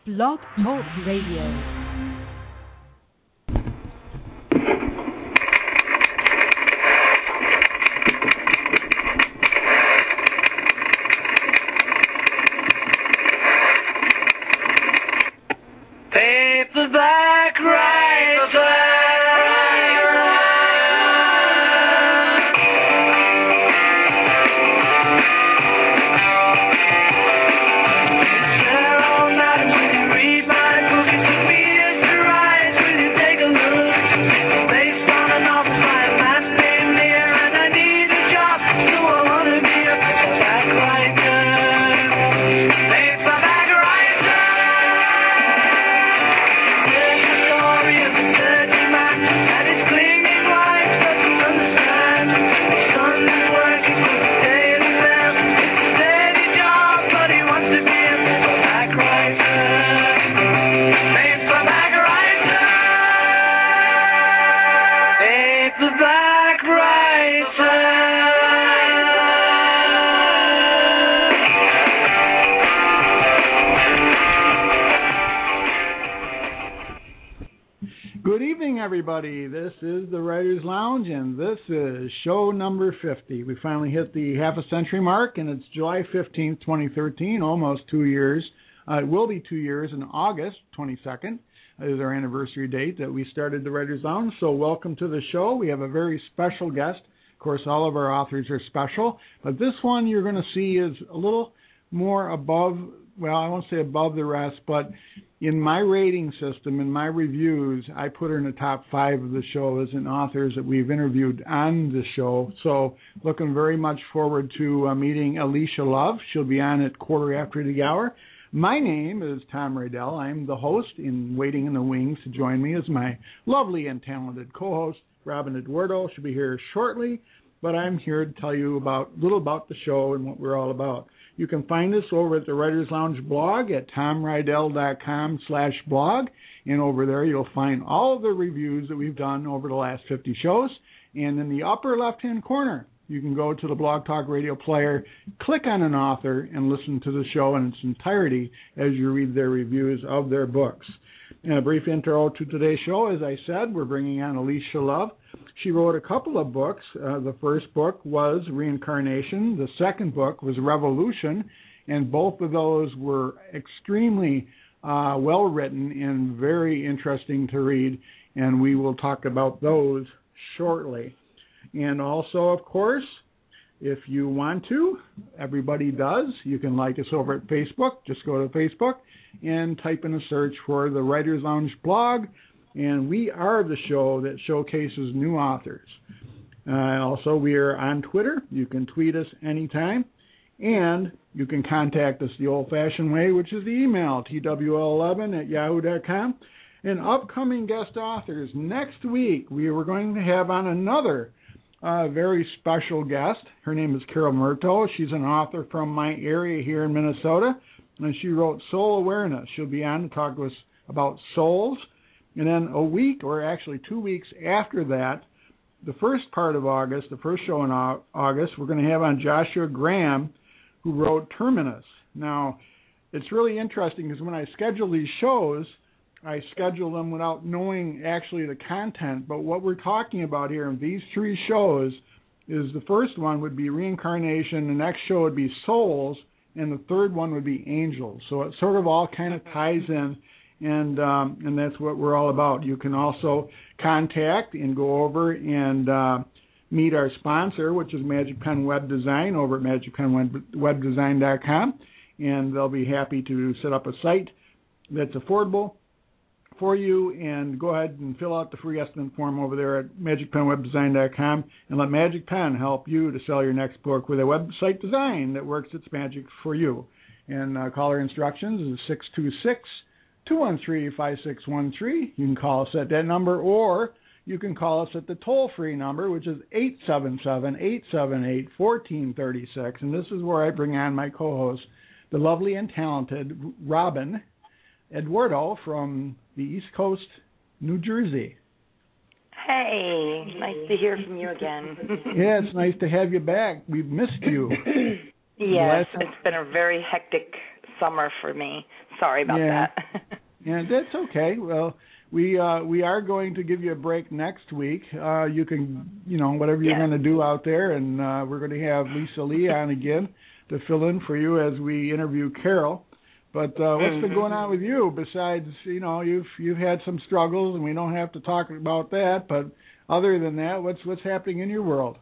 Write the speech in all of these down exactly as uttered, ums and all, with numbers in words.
Blog Talk Radio. Paperback writer. Everybody, this is the Writers Lounge, and this is show number fifty. We finally hit the half a century mark, and it's July fifteenth, twenty thirteen, almost two years. Uh, it will be two years in August twenty-second. Is our anniversary date that we started the Writers Lounge. So welcome to the show. We have a very special guest. Of course, all of our authors are special, but this one you're going to see is a little more above, well, I won't say above the rest, but in my rating system, in my reviews, I put her in the top five of the shows and authors that we've interviewed on the show. So looking very much forward to uh, meeting Alicia Love. She'll be on at quarter after the hour. My name is Tom Rydell. I'm the host, in waiting in the wings to join me is my lovely and talented co-host, Robin Eduardo. She'll be here shortly, but I'm here to tell you about a little about the show and what we're all about. You can find us over at the Writers Lounge blog at tomrydell.com slash blog. And over there you'll find all of the reviews that we've done over the last fifty shows. And in the upper left-hand corner, you can go to the Blog Talk Radio player, click on an author, and listen to the show in its entirety as you read their reviews of their books. And a brief intro to today's show, as I said, we're bringing on Alicia Love. She wrote a couple of books. Uh, the first book was Reincarnation. The second book was Revolution. And both of those were extremely uh, well-written and very interesting to read. And we will talk about those shortly. And also, of course, if you want to, everybody does, you can like us over at Facebook. Just go to Facebook and type in a search for the Writers Lounge blog. And we are the show that showcases new authors. Uh, also, we are on Twitter. You can tweet us anytime. And you can contact us the old-fashioned way, which is the email, T W L eleven at yahoo dot com. And upcoming guest authors, next week we are going to have on another uh, very special guest. Her name is Carol Murto. She's an author from my area here in Minnesota, and she wrote Soul Awareness. She'll be on to talk to us about souls. And then a week, or actually two weeks after that, the first part of August, the first show in August, we're going to have on Joshua Graham, who wrote Terminus. Now, it's really interesting because when I schedule these shows, I schedule them without knowing actually the content. But what we're talking about here in these three shows is the first one would be reincarnation, the next show would be souls, and the third one would be angels. So it sort of all kind of ties in. And um, and that's what we're all about. You can also contact and go over and uh, meet our sponsor, which is Magic Pen Web Design over at magic pen web design dot com. And they'll be happy to set up a site that's affordable for you. And go ahead and fill out the free estimate form over there at magic pen web design dot com. And let Magic Pen help you to sell your next book with a website design that works its magic for you. And uh, caller instructions is six two six, two one three, five six one three. You can call us at that number, or you can call us at the toll-free number, which is eight seven seven, eight seven eight, one four three six. And this is where I bring on my co-host, the lovely and talented Robin Eduardo from the East Coast, New Jersey. Hey, nice to hear from you again. Yeah, it's nice to have you back. We've missed you. Yes, it's been a very hectic summer for me. Sorry about yeah. that. Yeah, that's okay. Well, we uh, we are going to give you a break next week. Uh, you can, you know, whatever you're yeah. going to do out there, and uh, we're going to have Lisa Lee on again to fill in for you as we interview Carol. But uh, what's mm-hmm. been going on with you besides, you know, you've you've had some struggles, and we don't have to talk about that. But other than that, what's what's happening in your world?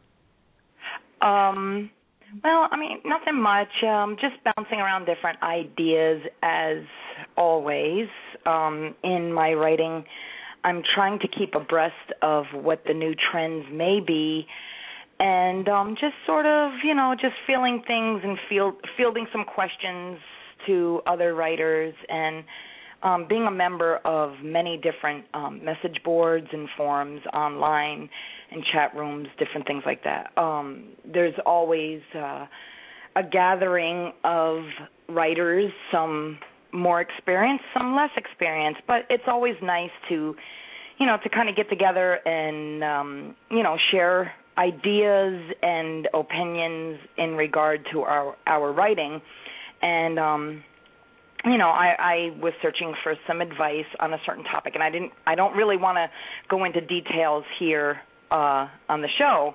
Um. Well, I mean, nothing much. Um, just bouncing around different ideas as always. Um, in my writing, I'm trying to keep abreast of what the new trends may be, and um, just sort of, you know, just feeling things and field, fielding some questions to other writers, and um, being a member of many different um, message boards and forums online and chat rooms, different things like that. Um, there's always uh, a gathering of writers, some more experienced, some less experienced, but it's always nice to, you know, to kind of get together and, um, you know, share ideas and opinions in regard to our, our writing. And, um, you know, I, I was searching for some advice on a certain topic, and I didn't, I don't really want to go into details here uh, on the show,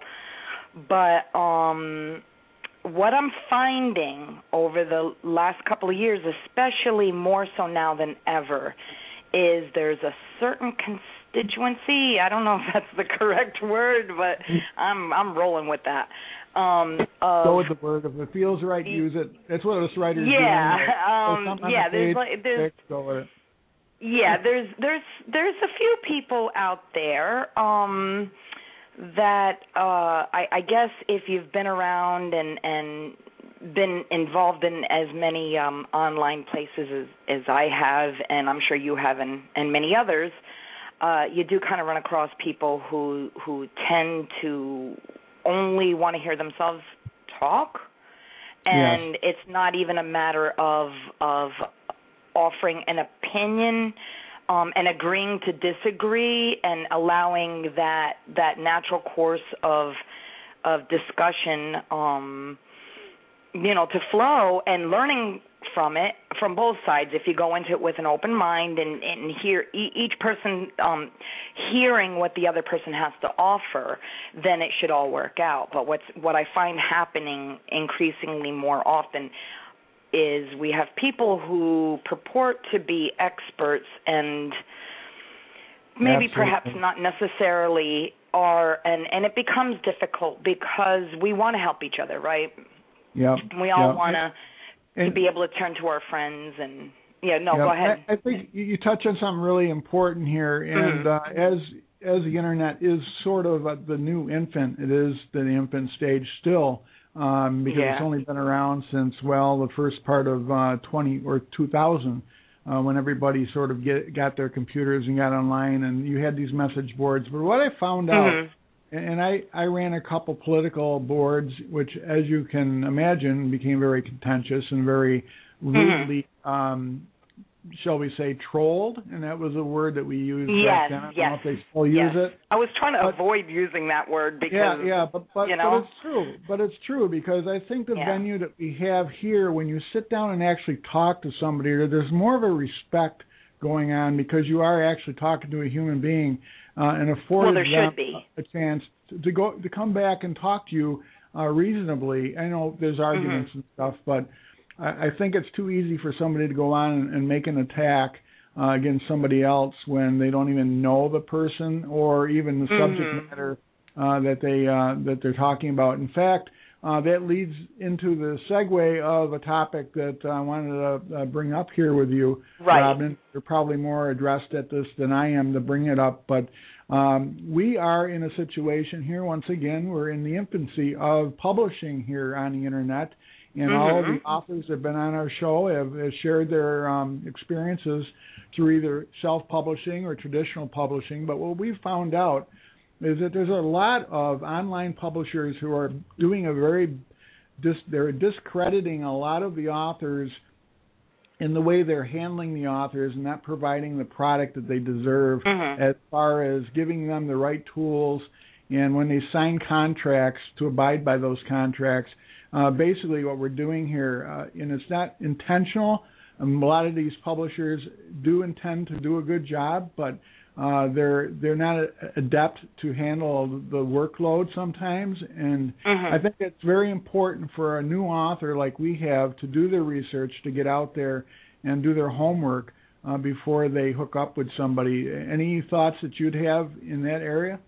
but um, what I'm finding over the last couple of years, especially more so now than ever, is there's a certain constituency. I don't know if that's the correct word, but I'm I'm rolling with that. Um, of, Go with the word. If it feels right, use it. That's what us writers yeah, do. Um, yeah, there's page, like there's text, go with it. yeah, there's there's there's a few people out there um, that uh, I, I guess if you've been around and and been involved in as many um, online places as, as I have, and I'm sure you have, and, and many others, uh, you do kind of run across people who who tend to only want to hear themselves talk, and yes. it's not even a matter of of offering an opinion um, and agreeing to disagree and allowing that that natural course of of discussion, um, you know, to flow and learning from it from both sides. If you go into it with an open mind and, and hear each person um, hearing what the other person has to offer, then it should all work out. But what's what I find happening increasingly more often is we have people who purport to be experts and maybe Absolutely. perhaps not necessarily are, and, and it becomes difficult because we want to help each other, right? Yeah. We all yep. want to to be able to turn to our friends and, yeah, no, yep. go ahead. I, I think you touch on something really important here, and mm-hmm. uh, as as the Internet is sort of a, the new infant, it is the infant stage still, um, because yeah. it's only been around since, well, the first part of uh, twenty or two thousand, uh, when everybody sort of get, got their computers and got online, and you had these message boards. But what I found mm-hmm. out, and I, I ran a couple political boards, which, as you can imagine, became very contentious and very rudely, mm-hmm. um, shall we say, trolled. And that was a word that we used yes, back then. I don't yes, know if they still use yes. it. I was trying to but, avoid using that word because, yeah, yeah, but but, you know? but it's true. But it's true because I think the yeah. venue that we have here, when you sit down and actually talk to somebody, there's more of a respect going on because you are actually talking to a human being. Uh, and afforded well, there them should be. a chance to, to go to come back and talk to you uh, reasonably. I know there's arguments mm-hmm. and stuff, but I, I think it's too easy for somebody to go on and, and make an attack uh, against somebody else when they don't even know the person or even the mm-hmm. subject matter uh, that they uh, that they're talking about. In fact, uh, that leads into the segue of a topic that I wanted to uh, bring up here with you, right. Robin. You're probably more addressed at this than I am to bring it up, but um, we are in a situation here, once again, we're in the infancy of publishing here on the Internet, and mm-hmm. all of the authors that have been on our show have, have shared their um, experiences through either self-publishing or traditional publishing, but what we've found out is that there's a lot of online publishers who are doing a very, dis, they're discrediting a lot of the authors in the way they're handling the authors and not providing the product that they deserve mm-hmm. as far as giving them the right tools. And when they sign contracts, to abide by those contracts. Uh, basically what we're doing here, uh, and it's not intentional, Um, a lot of these publishers do intend to do a good job, but uh, they're they're not adept to handle the workload sometimes. And mm-hmm. I think it's very important for a new author like we have to do their research, to get out there and do their homework uh, before they hook up with somebody. Any thoughts that you'd have in that area?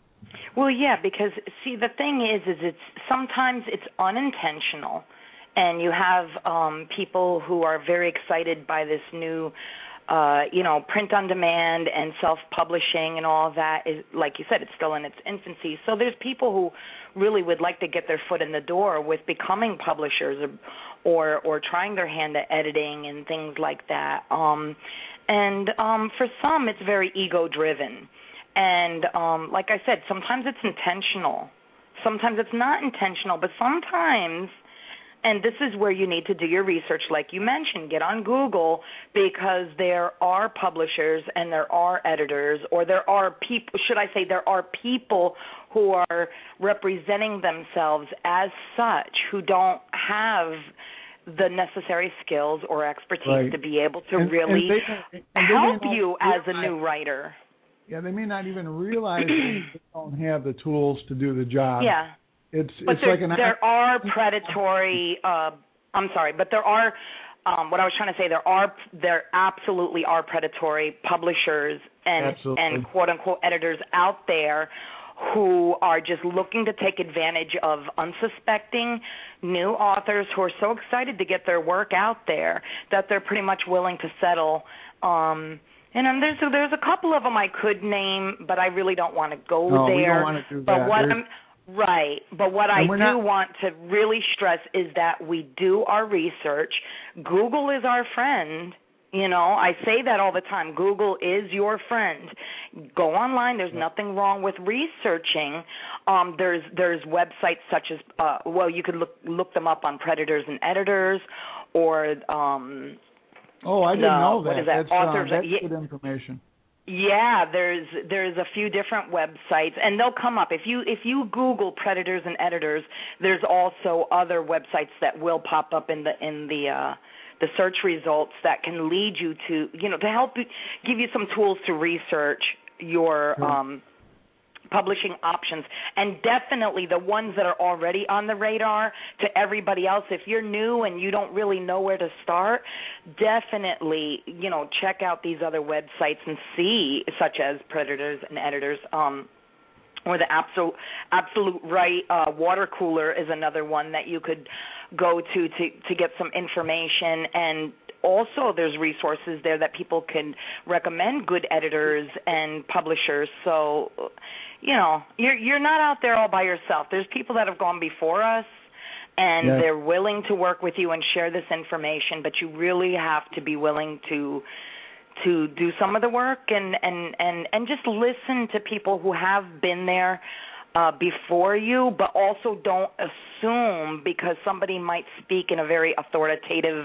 Well, yeah, because see, the thing is, is it's sometimes it's unintentional, and you have um, people who are very excited by this new, uh, you know, print on demand and self-publishing and all of that. Is, like you said, it's still in its infancy. So there's people who really would like to get their foot in the door with becoming publishers or or, or trying their hand at editing and things like that. Um, and um, for some, it's very ego-driven. And um, like I said, sometimes it's intentional. Sometimes it's not intentional, but sometimes, and this is where you need to do your research, like you mentioned, get on Google, because there are publishers and there are editors, or there are people, should I say there are people who are representing themselves as such who don't have the necessary skills or expertise right. to be able to and, really and they, and help they you as a new writer. Yeah, they may not even realize that they don't have the tools to do the job. Yeah. It's but it's there, like an there are predatory. Uh, I'm sorry, but there are. Um, what I was trying to say, there are there absolutely are predatory publishers and absolutely. and quote unquote editors out there who are just looking to take advantage of unsuspecting new authors who are so excited to get their work out there that they're pretty much willing to settle. Um, And um, there's a, there's a couple of them I could name, but I really don't want to go no, there. we don't want to do but that. what There's... I'm right, but what I do not... want to really stress is that we do our research. Google is our friend. You know, I say that all the time. Google is your friend. Go online. There's nothing wrong with researching. Um, there's there's websites such as uh, well, you could look look them up on Predators and Editors, or um, Oh, I didn't the, know that. What is that? That's, Authors, uh, that's yeah, good information. Yeah, there's there's a few different websites, and they'll come up if you if you Google Predators and Editors. There's also other websites that will pop up in the in the uh, the search results that can lead you to you know to help you, give you some tools to research your. Sure. Um, publishing options, and definitely the ones that are already on the radar to everybody else. If you're new and you don't really know where to start, definitely, you know, check out these other websites and see, such as Predators and Editors, um, or the Absolute, Absolute Right uh, Water Cooler is another one that you could go to to, to get some information. And also there's resources there that people can recommend good editors and publishers. So, you know, you're you're not out there all by yourself. There's people that have gone before us, and yes. they're willing to work with you and share this information, but you really have to be willing to to do some of the work and, and, and, and just listen to people who have been there uh, before you, but also don't assume because somebody might speak in a very authoritative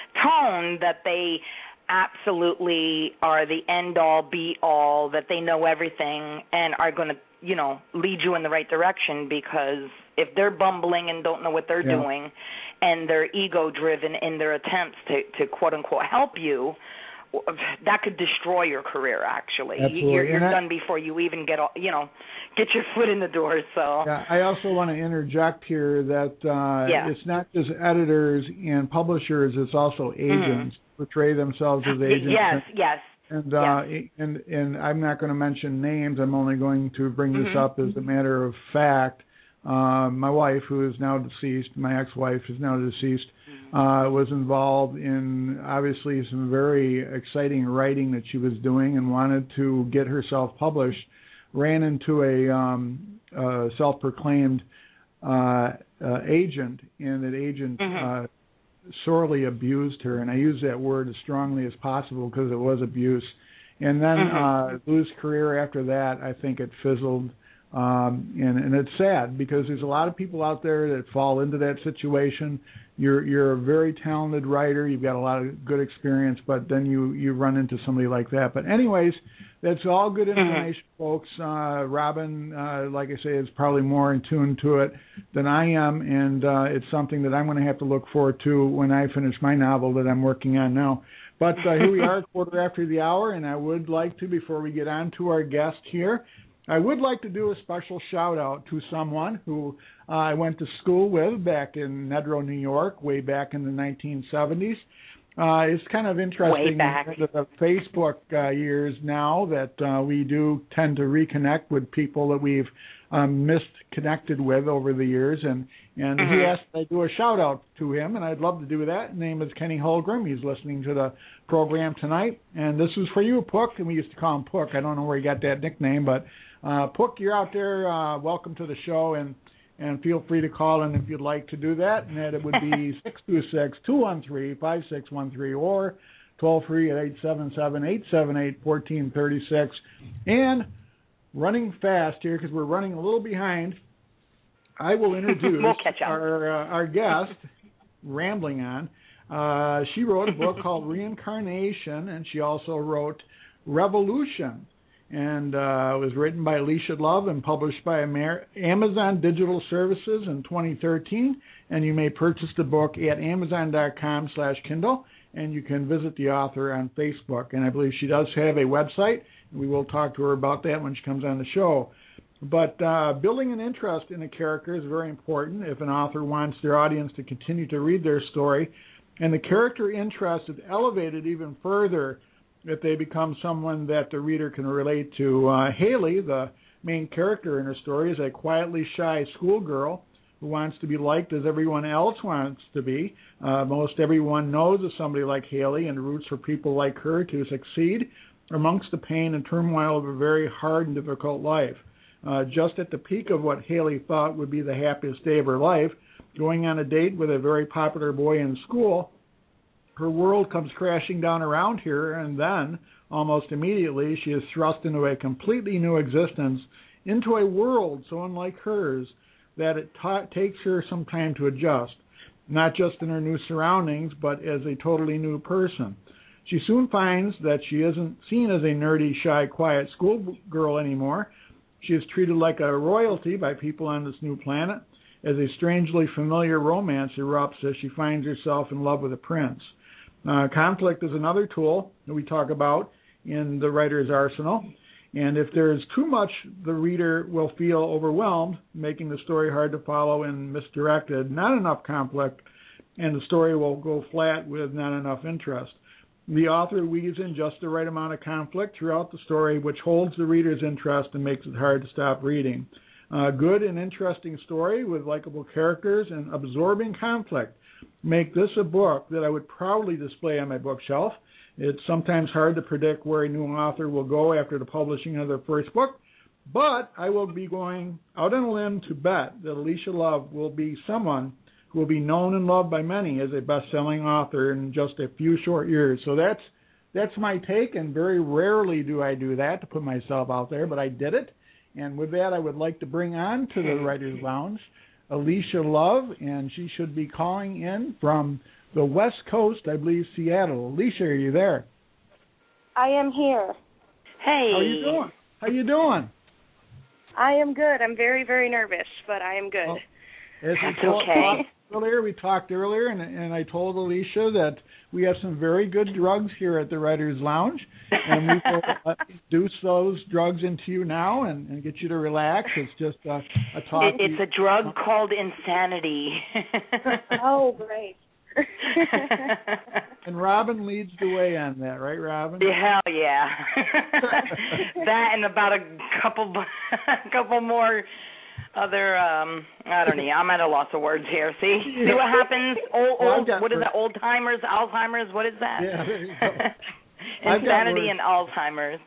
tone that they absolutely are the end-all, be-all, that they know everything and are going to, you know, lead you in the right direction, because if they're bumbling and don't know what they're yeah. doing and they're ego-driven in their attempts to, to quote-unquote help you, that could destroy your career, actually. Absolutely. You're, you're I, done before you even get, you know, get your foot in the door. So yeah, I also want to interject here that uh, yeah. it's not just editors and publishers; it's also agents mm-hmm. portray themselves as agents. Yes, and, yes. And uh, yes. and and I'm not going to mention names. I'm only going to bring this mm-hmm. up as a matter of fact. Uh, my wife, who is now deceased, my ex-wife is now deceased, uh, was involved in obviously some very exciting writing that she was doing and wanted to get herself published. Ran into a um, uh, self-proclaimed uh, uh, agent, and that agent mm-hmm. uh, sorely abused her. And I use that word as strongly as possible because it was abuse. And then mm-hmm. uh, lose career after that, I think it fizzled. Um, and, and it's sad because there's a lot of people out there that fall into that situation. You're you're a very talented writer. You've got a lot of good experience, but then you, you run into somebody like that. But anyways, that's all good information, mm-hmm. folks. Uh, Robin, uh, like I say, is probably more in tune to it than I am, and uh, it's something that I'm going to have to look forward to when I finish my novel that I'm working on now. But uh, here we are, quarter after the hour, and I would like to, before we get on to our guest here, I would like to do a special shout-out to someone who uh, I went to school with back in Nedrow, New York, way back in the nineteen seventies. Uh, it's kind of interesting in the Facebook uh, years now that uh, we do tend to reconnect with people that we've um, misconnected with over the years. And, and mm-hmm. he asked that I do a shout-out to him, and I'd love to do that. His name is Kenny Holgram. He's listening to the program tonight. And this is for you, Pook. And we used to call him Pook. I don't know where he got that nickname, but uh, Pook, you're out there. Uh, welcome to the show. And And feel free to call in if you'd like to do that. And that it would be six two six, two one three, five six one three or toll free at eight seven seven, eight seven eight, one four three six. And running fast here because we're running a little behind, I will introduce we'll catch up. our, uh, our guest, rambling on. Uh, she wrote a book called Reincarnation, and she also wrote Revolution. And uh, it was written by Alicia Love and published by Amer- Amazon Digital Services in twenty thirteen. And you may purchase the book at amazon.com slash Kindle, and you can visit the author on Facebook. And I believe she does have a website, and we will talk to her about that when she comes on the show. But uh, building an interest in a character is very important if an author wants their audience to continue to read their story. And the character interest is elevated even further if they become someone that the reader can relate to. Uh, Haley, the main character in her story, is a quietly shy schoolgirl who wants to be liked as everyone else wants to be. Uh, most everyone knows of somebody like Haley and roots for people like her to succeed amongst the pain and turmoil of a very hard and difficult life. Uh, just at the peak of what Haley thought would be the happiest day of her life, going on a date with a very popular boy in school, her world comes crashing down around her, and then, almost immediately, she is thrust into a completely new existence, into a world so unlike hers that it ta- takes her some time to adjust, not just in her new surroundings, but as a totally new person. She soon finds that she isn't seen as a nerdy, shy, quiet schoolgirl anymore. She is treated like a royalty by people on this new planet, as a strangely familiar romance erupts as she finds herself in love with a prince. Uh, conflict is another tool that we talk about in the writer's arsenal. And if there's too much, the reader will feel overwhelmed, making the story hard to follow and misdirected. Not enough conflict, and the story will go flat with not enough interest. The author weaves in just the right amount of conflict throughout the story, which holds the reader's interest and makes it hard to stop reading. A good and interesting story with likable characters and absorbing conflict make this a book that I would proudly display on my bookshelf. It's sometimes hard to predict where a new author will go after the publishing of their first book, but I will be going out on a limb to bet that Alicia Love will be someone who will be known and loved by many as a best-selling author in just a few short years. So that's that's my take, and very rarely do I do that to put myself out there, but I did it. And with that, I would like to bring on to the Writer's Lounge Alicia Love, and she should be calling in from the West Coast, I believe, Seattle. Alicia, are you there? I am here. Hey. How you doing? How you doing? I am good. I'm very, very nervous, but I am good. Well, as That's we told, okay. Earlier, we talked earlier, and, and I told Alicia that we have some very good drugs here at the Writer's Lounge, and we will uh, introduce those drugs into you now and, and get you to relax. It's just a, a talk. It, it's a drug called insanity. Oh, great. And Robin leads the way on that, right, Robin? Yeah, hell yeah. That and about a couple, a couple more other. Um, I don't know. I'm at a loss of words here. See, see what happens? Old, old. What is that? Old timers, Alzheimer's. What is that? Yeah, there you go. Insanity and Alzheimer's.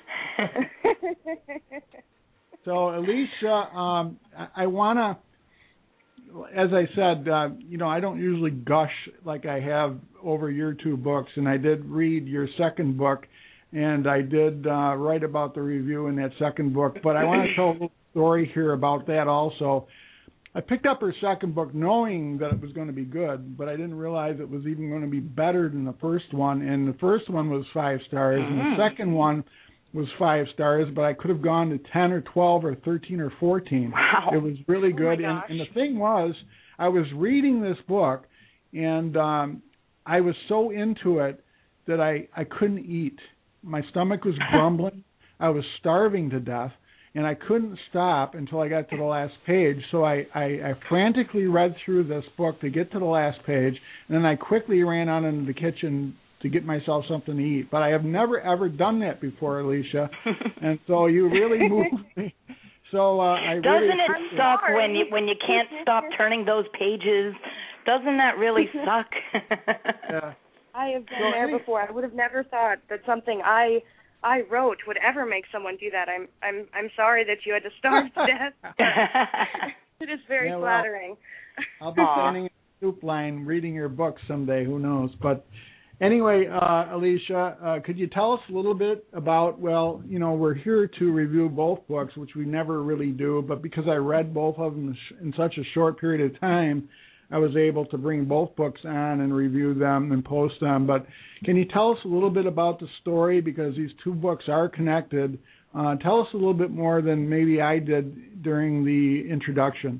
So, Alicia, um, I, I want to. As I said, uh, you know, I don't usually gush like I have over your two books, and I did read your second book, and I did uh, write about the review in that second book, but I want to tell a little story here about that also. I picked up her second book knowing that it was going to be good, but I didn't realize it was even going to be better than the first one, and the first one was five stars, mm-hmm. and the second one was five stars, but I could have gone to ten or twelve or thirteen or fourteen. Wow. It was really Oh good. my and, gosh. and the thing was, I was reading this book, and um, I was so into it that I, I couldn't eat. My stomach was grumbling. I was starving to death, and I couldn't stop until I got to the last page. So I, I, I frantically read through this book to get to the last page, and then I quickly ran out into the kitchen to get myself something to eat. But I have never, ever done that before, Alicia, and so you really moved me. So uh, I Doesn't really it suck when you when you can't stop turning those pages? Doesn't that really suck? Yeah. I have been So there any- before. I would have never thought that something I I wrote would ever make someone do that. I'm I'm I'm sorry that you had to starve to death. It is very Yeah, well, flattering. I'll be standing in the soup line reading your book someday. Who knows? But anyway, uh, Alicia, uh, could you tell us a little bit about? Well, you know, we're here to review both books, which we never really do. But because I read both of them in such a short period of time, I was able to bring both books on and review them and post them. But can you tell us a little bit about the story? Because these two books are connected. Uh, tell us a little bit more than maybe I did during the introduction.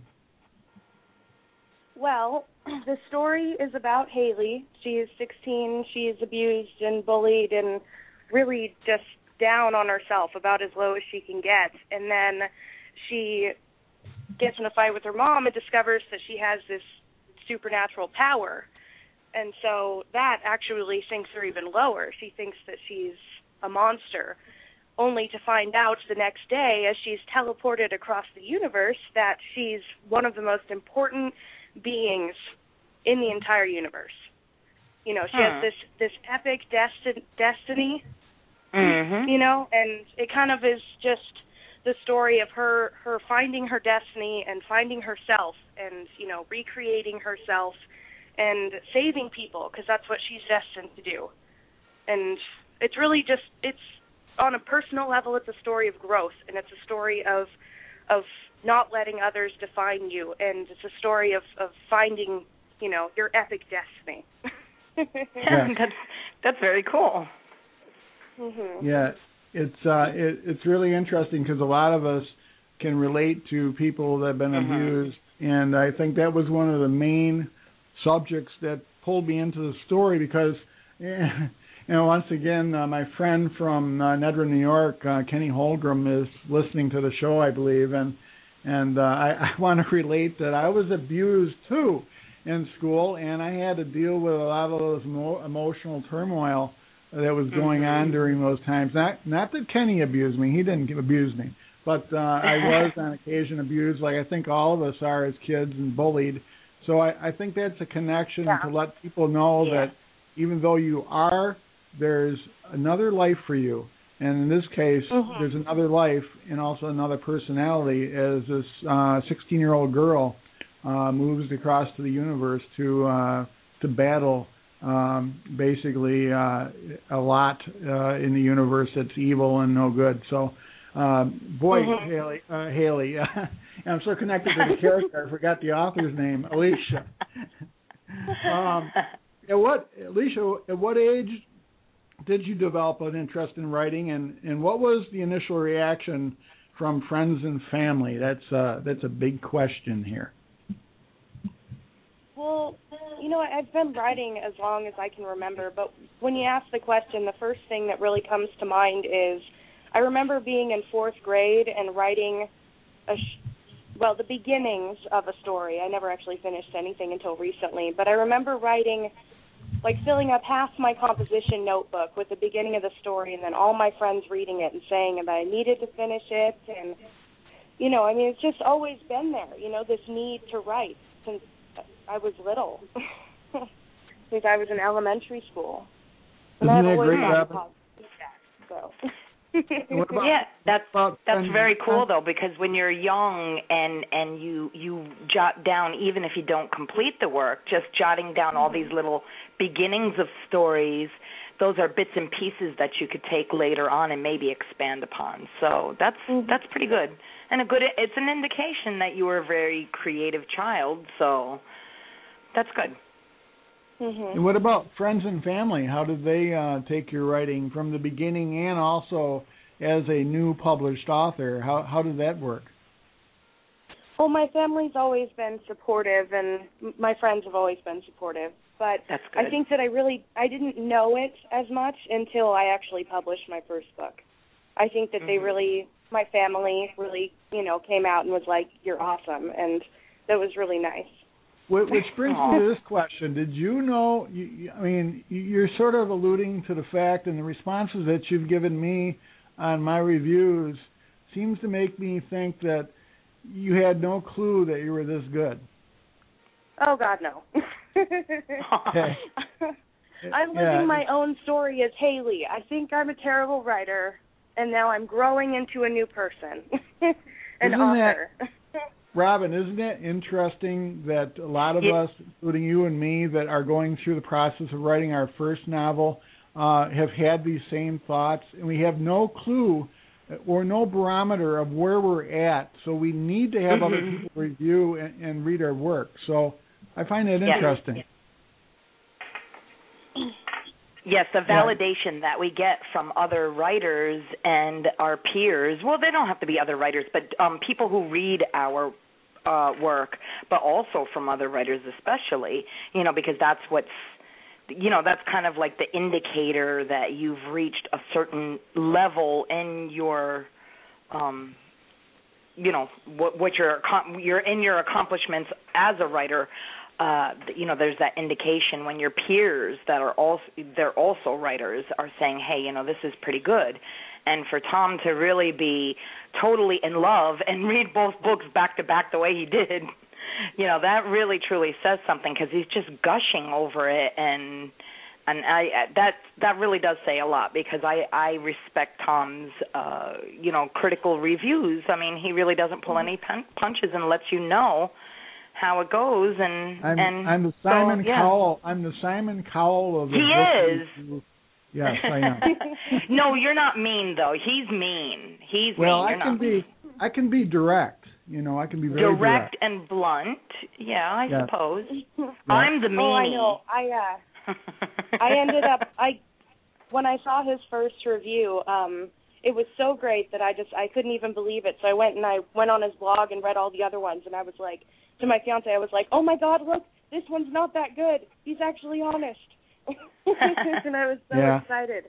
Well, the story is about Haley. She is sixteen. She is abused and bullied and really just down on herself, about as low as she can get. And then she gets in a fight with her mom and discovers that she has this supernatural power. And so that actually sinks her even lower. She thinks that she's a monster, only to find out the next day as she's teleported across the universe that she's one of the most important beings in the entire universe. You know, she Hmm. has this, this epic desti- destiny, Mm-hmm. you know, and it kind of is just the story of her, her finding her destiny and finding herself and, you know, recreating herself and saving people, because that's what she's destined to do. And it's really just, it's on a personal level, it's a story of growth, and it's a story of of not letting others define you, and it's a story of, of finding, you know, your epic destiny. Yeah. that's that's very cool. Mm-hmm. Yeah, it's uh, it, it's really interesting because a lot of us can relate to people that have been Mhm. abused, and I think that was one of the main subjects that pulled me into the story because, you know, once again, uh, my friend from uh, Nedra, New York, uh, Kenny Holgram, is listening to the show, I believe, and and uh, I, I want to relate that I was abused too in school, and I had to deal with a lot of those emo- emotional turmoil that was going Mhm. on during those times. Not not that Kenny abused me; he didn't abuse me, but uh, I was on occasion abused, like I think all of us are as kids, and bullied. So I, I think that's a connection Yeah. to let people know Yeah. that even though you are, there's another life for you. And in this case, Mhm. there's another life and also another personality as this uh, sixteen-year-old girl uh, moves across to the universe to uh, to battle um, basically uh, a lot uh, in the universe that's evil and no good. So, um, boy, Mhm. Haley, uh, Haley, I'm so connected to the character, I forgot the author's name, Alicia. um, at what, Alicia, at what age did you develop an interest in writing, and, and what was the initial reaction from friends and family? That's uh, that's a big question here. Well, you know, I've been writing as long as I can remember, but when you ask the question, the first thing that really comes to mind is I remember being in fourth grade and writing, a sh- well, the beginnings of a story. I never actually finished anything until recently, but I remember writing, like filling up half my composition notebook with the beginning of the story and then all my friends reading it and saying that I needed to finish it. And, you know, I mean, it's just always been there, you know, this need to write since I was little, since I was in elementary school. And Isn't I've that always great, gotten Robin? positive feedback, so. What about, Yeah, that's about that's friends? very cool though, because when you're young and and you you jot down, even if you don't complete the work, just jotting down all these little beginnings of stories, those are bits and pieces that you could take later on and maybe expand upon. So that's Mhm. that's pretty good, and a good. It's an indication that you were a very creative child. So that's good. Mhm. And what about friends and family? How did they uh, take your writing from the beginning and also as a new published author? How how did that work? Well, my family's always been supportive, and my friends have always been supportive. But That's good. I think that I really I didn't know it as much until I actually published my first book. I think that mm-hmm. they really, my family really, you know, came out and was like, "You're awesome," and that was really nice. Which brings me to this question: did you know? You, I mean, you're sort of alluding to the fact, and the responses that you've given me on my reviews seems to make me think that you had no clue that you were this good. Oh God, no. Okay. I'm living yeah. my own story as Haley. I think I'm a terrible writer, and now I'm growing into a new person, an isn't author. That, Robin, isn't it interesting that a lot of yeah. us, including you and me, that are going through the process of writing our first novel, uh, have had these same thoughts, and we have no clue or no barometer of where we're at, so we need to have mm-hmm. other people review and, and read our work. So I find that interesting. Yes, yes the validation yeah. that we get from other writers and our peers, well, they don't have to be other writers, but um, people who read our uh, work, but also from other writers especially, you know, because that's what's, you know, that's kind of like the indicator that you've reached a certain level in your, um, you know, what, what your, you're in your accomplishments as a writer. Uh, you know, there's that indication when your peers that are also, they're also writers are saying, hey, you know, this is pretty good. And for Tom to really be totally in love and read both books back to back the way he did, you know, that really truly says something, because he's just gushing over it, and and I that that really does say a lot, because I I respect Tom's uh, you know, critical reviews. I mean, he really doesn't pull any pen, punches and lets you know how it goes. And I'm, and I'm the Simon so, yeah. Cowell. I'm the Simon Cowell of the he book is. Review. Yes, I am. No, you're not mean though. He's mean. He's well, mean. You're I can not be. mean. I can be direct. You know, I can be very direct, direct. and blunt. Yeah, I yes. suppose. Yes. I'm the meanie. Oh, I know. I uh, I ended up I when I saw his first review, um, it was so great that I just I couldn't even believe it. So I went and I went on his blog and read all the other ones, and I was like, to my fiance, I was like, oh my God, look, this one's not that good. He's actually honest. And I was so yeah. excited.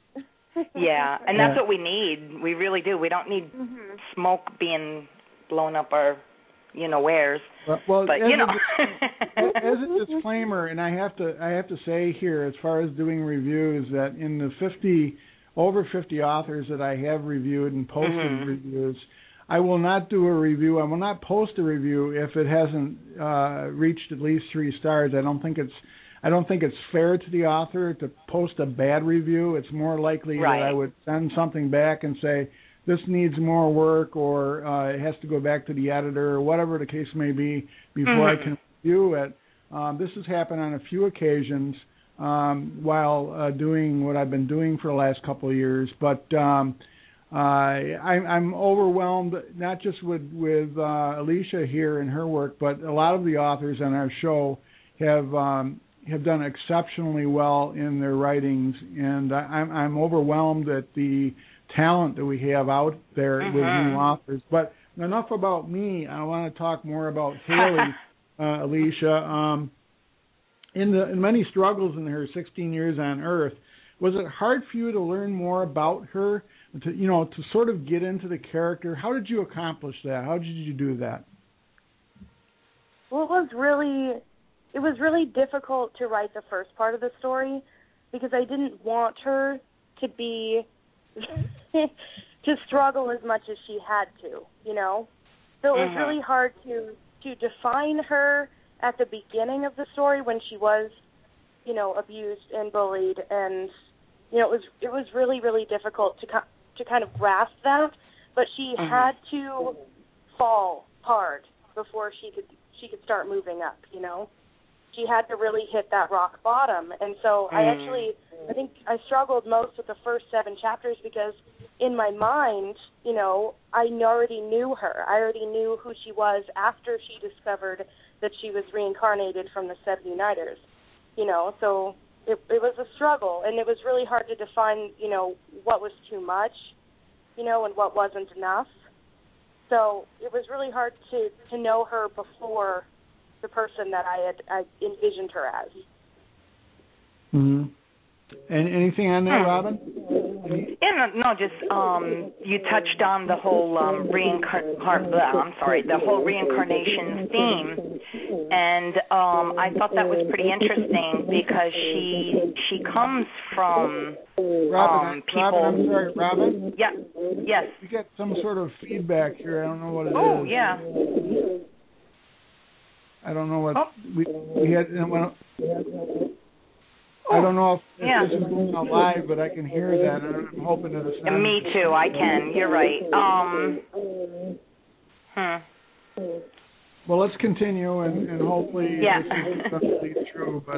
Yeah, and that's yeah. what we need. We really do. We don't need mm-hmm. smoke being blown up our, you know, wares. Well, well but you know, a, as a disclaimer, and I have to, I have to say here, as far as doing reviews, that in the fifty over fifty authors that I have reviewed and posted mm-hmm. reviews, I will not do a review. I will not post a review if it hasn't uh, reached at least three stars. I don't think it's. I don't think it's fair to the author to post a bad review. It's more likely right. that I would send something back and say, this needs more work, or uh, it has to go back to the editor, or whatever the case may be, before mm-hmm. I can review it. Um, this has happened on a few occasions um, while uh, doing what I've been doing for the last couple of years. But um, uh, I, I'm overwhelmed, not just with, with uh, Alicia here and her work, but a lot of the authors on our show have um, have done exceptionally well in their writings, and I, I'm, I'm overwhelmed at the talent that we have out there mm-hmm. with new authors. But enough about me. I want to talk more about Haley, uh, Alicia. Um, in the in many struggles in her sixteen years on Earth, was it hard for you to learn more about her, to you know, to sort of get into the character? How did you accomplish that? How did you do that? Well, it was really it was really difficult to write the first part of the story, because I didn't want her to be to struggle as much as she had to, you know. So it was mm-hmm. really hard to to define her at the beginning of the story, when she was, you know, abused and bullied, and you know, it was it was really really difficult to to kind of grasp that. But she mm-hmm. had to fall hard before she could she could start moving up, you know. She had to really hit that rock bottom. And so mm. I actually, I think I struggled most with the first seven chapters, because in my mind, you know, I already knew her. I already knew who she was after she discovered that she was reincarnated from the Seven Uniters, you know. So it, it was a struggle, and it was really hard to define, you know, what was too much. you know, and what wasn't enough. So it was really hard to, to know her before the person that I had I envisioned her as. Mm-hmm. And anything on that, Robin? Yeah, no, no, just um, you touched on the whole um, reincarn. I'm sorry, the whole reincarnation theme, and um, I thought that was pretty interesting because she she comes from Robin, um, people. Robin, I'm sorry, Robin. Yeah. Yes. You get some sort of feedback here. I don't know what it oh, is. Oh yeah. I don't know what oh. we we had. Well, I don't know if, if yeah. this is going on live, but I can hear that, and I'm hoping that it's not. Me too. I can. You're right. Um. Hmm. Well, let's continue, and, and hopefully yeah. this is going to be true. But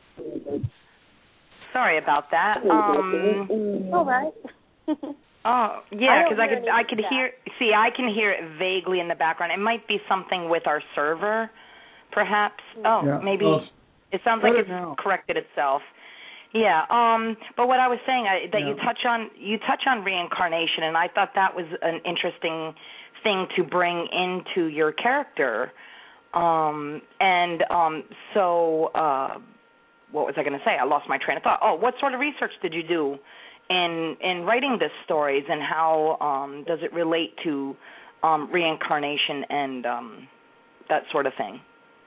sorry about that. Um. All right. Oh yeah, because I, I could I could that. hear. See, I can hear it vaguely in the background. It might be something with our server, perhaps. Oh, yeah. maybe. Well, it sounds like it's now. corrected itself. Yeah. Um. But what I was saying I, that yeah. you touch on you touch on reincarnation, and I thought that was an interesting thing to bring into your character. Um. And um. So, uh, what was I going to say? I lost my train of thought. Oh, what sort of research did you do in in writing this stories, and how um, does it relate to um, reincarnation and um, that sort of thing?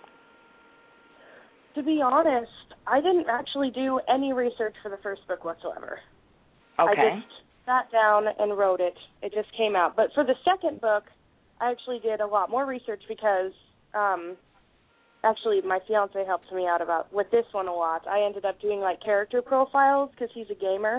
To be honest, I didn't actually do any research for the first book whatsoever. Okay. I just sat down and wrote it. It just came out. But for the second book, I actually did a lot more research because um, actually my fiance helped me out about with this one a lot. I ended up doing like character profiles because he's a gamer.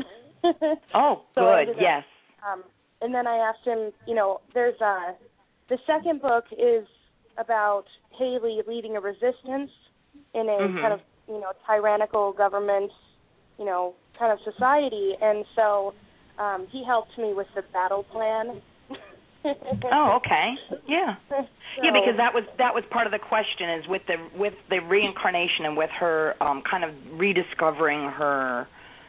Oh, so good, up, yes. Um, and then I asked him, you know, there's a, the second book is about Haley leading a resistance in a mm-hmm. kind of, you know, tyrannical government, you know, kind of society. And so um, he helped me with the battle plan. Oh, okay. Yeah. So, yeah, because that was that was part of the question is with the with the reincarnation and with her um, kind of rediscovering her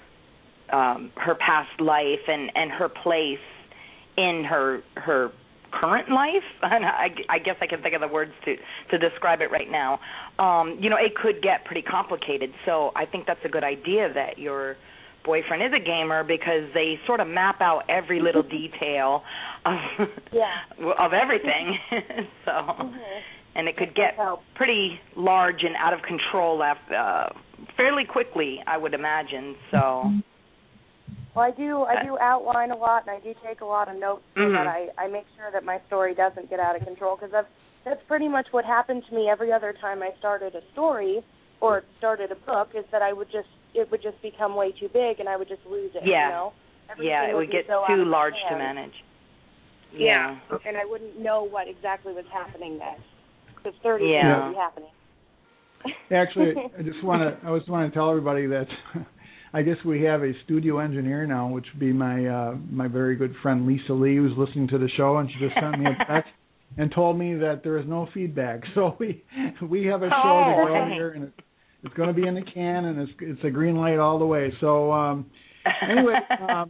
um, her past life and, and her place in her her current life. And I, I guess I can think of the words to, to describe it right now. Um, you know, it could get pretty complicated. So I think that's a good idea that your boyfriend is a gamer because they sort of map out every little detail of yeah. of everything. so, mm-hmm. and it could get pretty large and out of control after, uh, fairly quickly, I would imagine. So. Well, I do I do outline a lot, and I do take a lot of notes so mm-hmm. that I, I make sure that my story doesn't get out of control, because that's, that's pretty much what happened to me every other time I started a story or started a book, is that I would just, it would just become way too big, and I would just lose it, yeah. you know? Everything yeah, it would, would get so too large to manage. Yeah. yeah, and I wouldn't know what exactly was happening next, because thirty yeah. things would be happening. Actually, I just want to, I just want to tell everybody that I guess we have a studio engineer now, which would be my uh, my very good friend Lisa Lee, who's listening to the show, and she just sent me a text and told me that there is no feedback. So we we have a show oh, to go okay. here, and it's, it's going to be in the can, and it's it's a green light all the way. So um, anyway, um,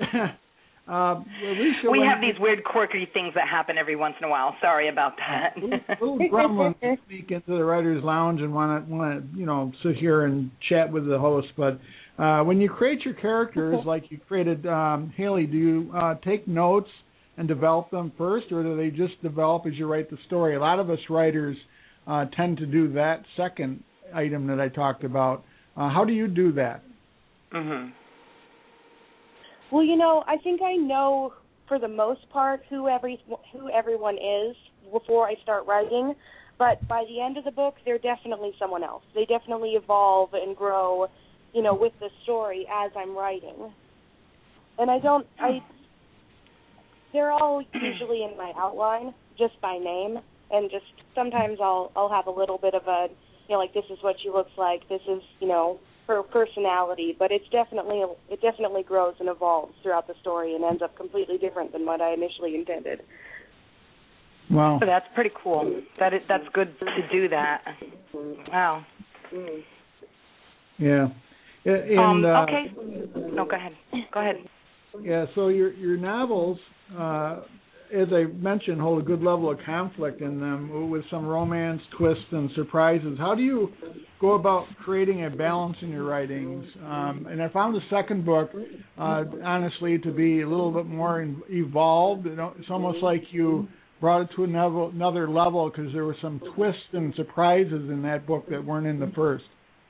uh, Alicia, we when, have these weird, quirky things that happen every once in a while. Sorry about that. little gremlins sneak into the writers' lounge and want to want to you know sit here and chat with the host, but. Uh, when you create your characters, like you created um, Haley, do you uh, take notes and develop them first, or do they just develop as you write the story? A lot of us writers uh, tend to do that second item that I talked about. Uh, how do you do that? Mm-hmm. Well, you know, I think I know for the most part who every who everyone is before I start writing, but by the end of the book, they're definitely someone else. They definitely evolve and grow, you know, with the story as I'm writing. And I don't, I, they're all usually in my outline, just by name, and just sometimes I'll, I'll have a little bit of a, you know, like, this is what she looks like, this is, you know, her personality, but it's definitely, it definitely grows and evolves throughout the story and ends up completely different than what I initially intended. Wow. So that's pretty cool. That is, that's good to do that. Wow. Yeah. And, um, uh, okay. No, go ahead. Go ahead. Yeah, so your your novels, uh, as I mentioned, hold a good level of conflict in them with some romance, twists, and surprises. How do you go about creating a balance in your writings? Um, and I found the second book, uh, honestly, to be a little bit more in, evolved. You know, it's almost like you brought it to another, another level because there were some twists and surprises in that book that weren't in the first.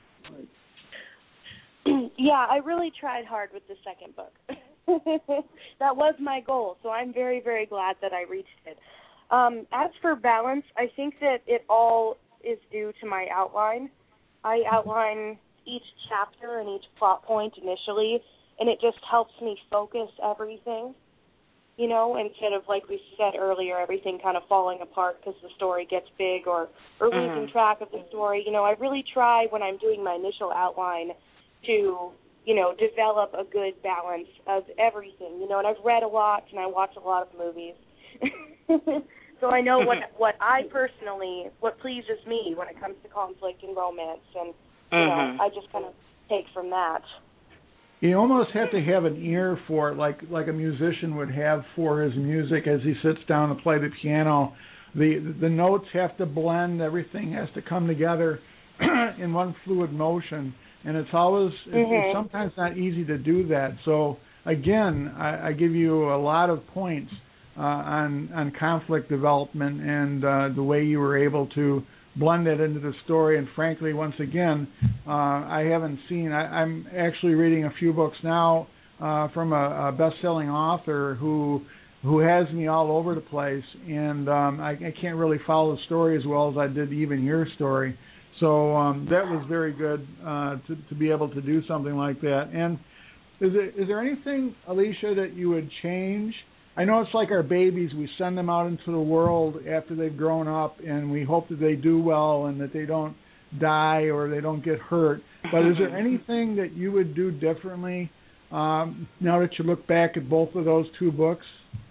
Yeah, I really tried hard with the second book. That was my goal, so I'm very, very glad that I reached it. Um, as for balance, I think that it all is due to my outline. I outline each chapter and each plot point initially, and it just helps me focus everything, you know, instead of, like we said earlier, everything kind of falling apart because the story gets big or, or losing Mm-hmm. track of the story. You know, I really try when I'm doing my initial outline to, you know, develop a good balance of everything, you know, and I've read a lot and I watch a lot of movies. So I know what what I personally, what pleases me when it comes to conflict and romance, and, you Mm-hmm. know, I just kind of take from that. You almost have to have an ear for it, like like a musician would have for his music as he sits down to play the piano. The the notes have to blend, everything has to come together in one fluid motion. And it's always, it's, Mm-hmm. it's sometimes not easy to do that. So, again, I, I give you a lot of points uh, on on conflict development and uh, the way you were able to blend that into the story. And frankly, once again, uh, I haven't seen, I, I'm actually reading a few books now uh, from a, a best-selling author who who has me all over the place. And um, I, I can't really follow the story as well as I did even your story. So um, that was very good uh, to, to be able to do something like that. And is there, is there anything, Alicia, that you would change? I know it's like our babies. We send them out into the world after they've grown up, and we hope that they do well and that they don't die or they don't get hurt. But is there anything that you would do differently um, now that you look back at both of those two books?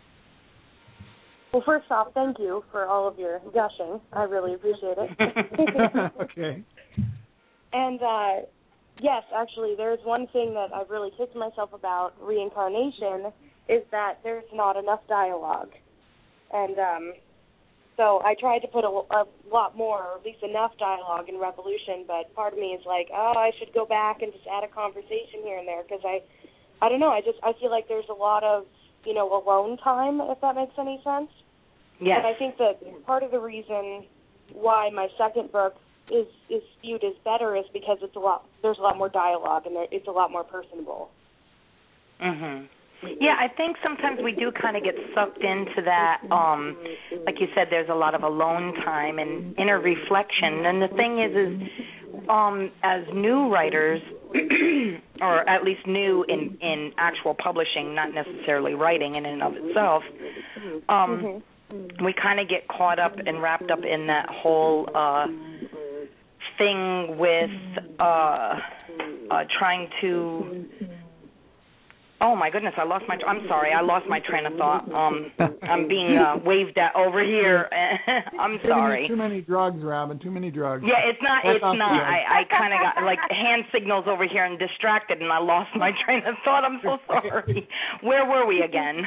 Well, first off, thank you for all of your gushing. I really appreciate it. Okay. And, uh, yes, actually, there's one thing that I've really kicked myself about reincarnation is that there's not enough dialogue. And um, so I tried to put a, a lot more, or at least enough dialogue in Revolution, but part of me is like, oh, I should go back and just add a conversation here and there because I, I don't know, I just, I feel like there's a lot of, you know, alone time, if that makes any sense. Yes. And I think that part of the reason why my second book is is viewed as better is because it's a lot. There's a lot more dialogue and there, it's a lot more personable. Mhm. Yeah, I think sometimes we do kind of get sucked into that. Um, like you said, there's a lot of alone time and inner reflection. And the thing is, is um, as new writers, or at least new in in actual publishing, not necessarily writing in and of itself. Um, mm-hmm. We kind of get caught up and wrapped up in that whole uh, thing with uh, uh, trying to. Oh my goodness! I lost my. I'm sorry. I lost my train of thought. Um, I'm being uh, waved at over here. I'm sorry. Too many drugs, Robin. Too many drugs. Yeah, it's not. That's it's not. I, I kind of got like hand signals over here and distracted, and I lost my train of thought. I'm so sorry. Where were we again?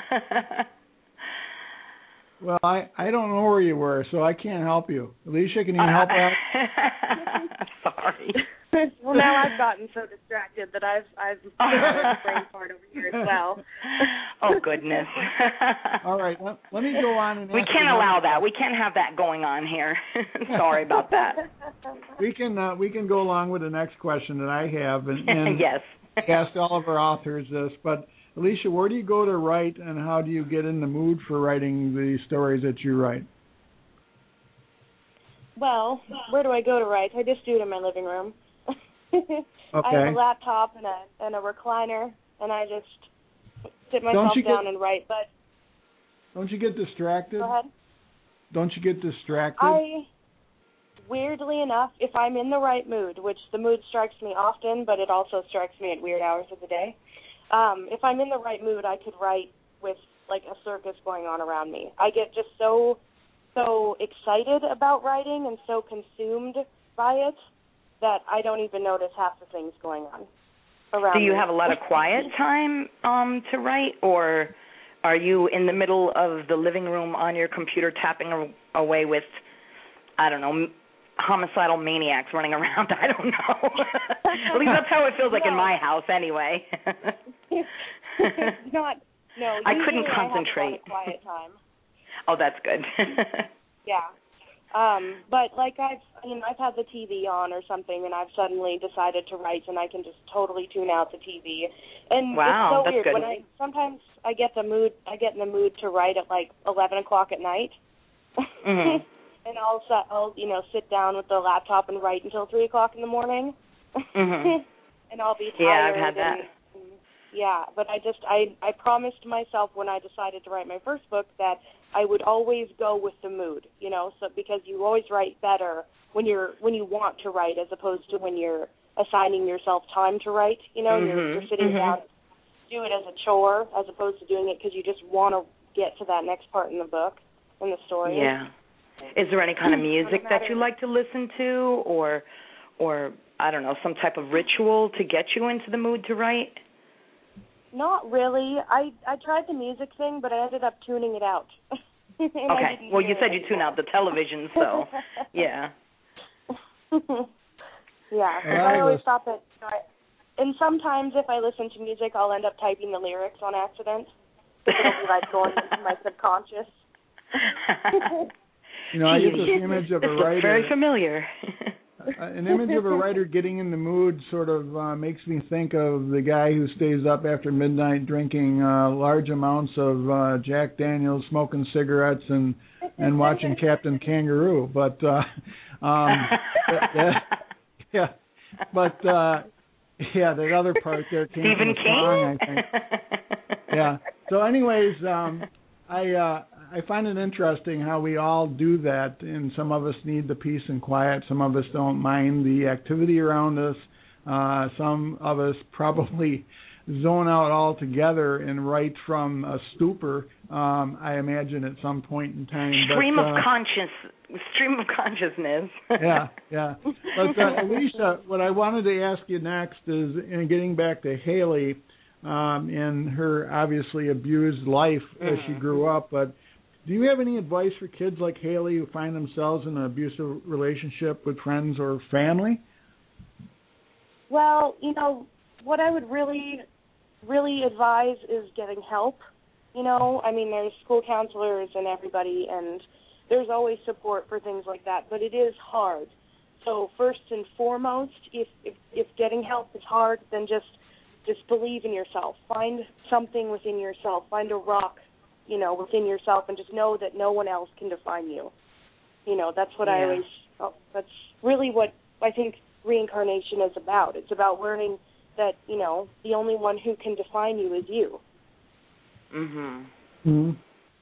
Well, I, I don't know where you were, so I can't help you. Alicia, can you help uh, out? Sorry. Well, now I've gotten so distracted that I've I've the brain part over here as well. Oh goodness. All right, let, let me go on and. We can't allow that. We can't have that going on here. Sorry about that. We can uh, we can go along with the next question that I have, and, and yes. asked all of our authors this, but. Alicia, where do you go to write, and how do you get in the mood for writing the stories that you write? Well, where do I go to write? I just do it in my living room. Okay. I have a laptop and a and a recliner, and I just sit myself down get, and write. But don't you get distracted? Go ahead. Don't you get distracted? I, weirdly enough, if I'm in the right mood, which the mood strikes me often, but it also strikes me at weird hours of the day. Um, if I'm in the right mood, I could write with, like, a circus going on around me. I get just so, so excited about writing and so consumed by it that I don't even notice half the things going on. around Do you me. have a lot of quiet time um, to write, or are you in the middle of the living room on your computer tapping a- away with, I don't know, m- homicidal maniacs running around? I don't know. At least that's how it feels like no. in my house anyway. It's not, no. I couldn't usually concentrate. I have a lot of quiet time. Oh, that's good. Yeah. Um, but like I've, you know, I've had the T V on or something, and I've suddenly decided to write, and I can just totally tune out the T V. And wow, it's so that's weird. good. When I sometimes I get the mood, I get in the mood to write at like eleven o'clock at night, Mm-hmm. and I'll, I'll, you know, sit down with the laptop and write until three o'clock in the morning. Mm-hmm. And I'll be tired. Yeah, I've had that. And, and, yeah, but I just I I promised myself when I decided to write my first book that I would always go with the mood, you know, so because you always write better when you're when you want to write as opposed to when you're assigning yourself time to write, you know, mm-hmm. you're, you're sitting mm-hmm. down, do it as a chore as opposed to doing it because you just want to get to that next part in the book, in the story. Yeah. Is there any kind of music that you like to listen to, or, or I don't know, some type of ritual to get you into the mood to write? Not really. I I tried the music thing, but I ended up tuning it out. Okay. Well, you said you tune out the television, so yeah. Yeah. Well, I always was... thought that. You know, I, and sometimes if I listen to music, I'll end up typing the lyrics on accident. It'll be like going into my subconscious. You know, I get this image of a this looks writer. very familiar. An image of a writer getting in the mood sort of uh, makes me think of the guy who stays up after midnight drinking uh, large amounts of uh, Jack Daniels, smoking cigarettes, and and watching Captain Kangaroo. But uh, um, that, that, yeah, but uh, yeah, that other part there came Stephen from the song, I think. Yeah. So, anyways, um, I. Uh, I find it interesting how we all do that, and some of us need the peace and quiet. Some of us don't mind the activity around us. Uh, some of us probably zone out altogether and write from a stupor, um, I imagine, at some point in time. Stream but, of uh, conscious, stream of consciousness. yeah, yeah. But, uh, Alicia, what I wanted to ask you next is, in getting back to Haley um, and her obviously abused life mm-hmm. as she grew up, but do you have any advice for kids like Haley who find themselves in an abusive relationship with friends or family? Well, you know, what I would really, really advise is getting help. You know, I mean, there's school counselors and everybody, and there's always support for things like that, but it is hard. So first and foremost, if if, if getting help is hard, then just just believe in yourself. Find something within yourself. Find a rock, you know, within yourself, and just know that no one else can define you. You know, that's what yeah. I always, oh, that's really what I think reincarnation is about. It's about learning that, you know, the only one who can define you is you. Mhm. Mhm.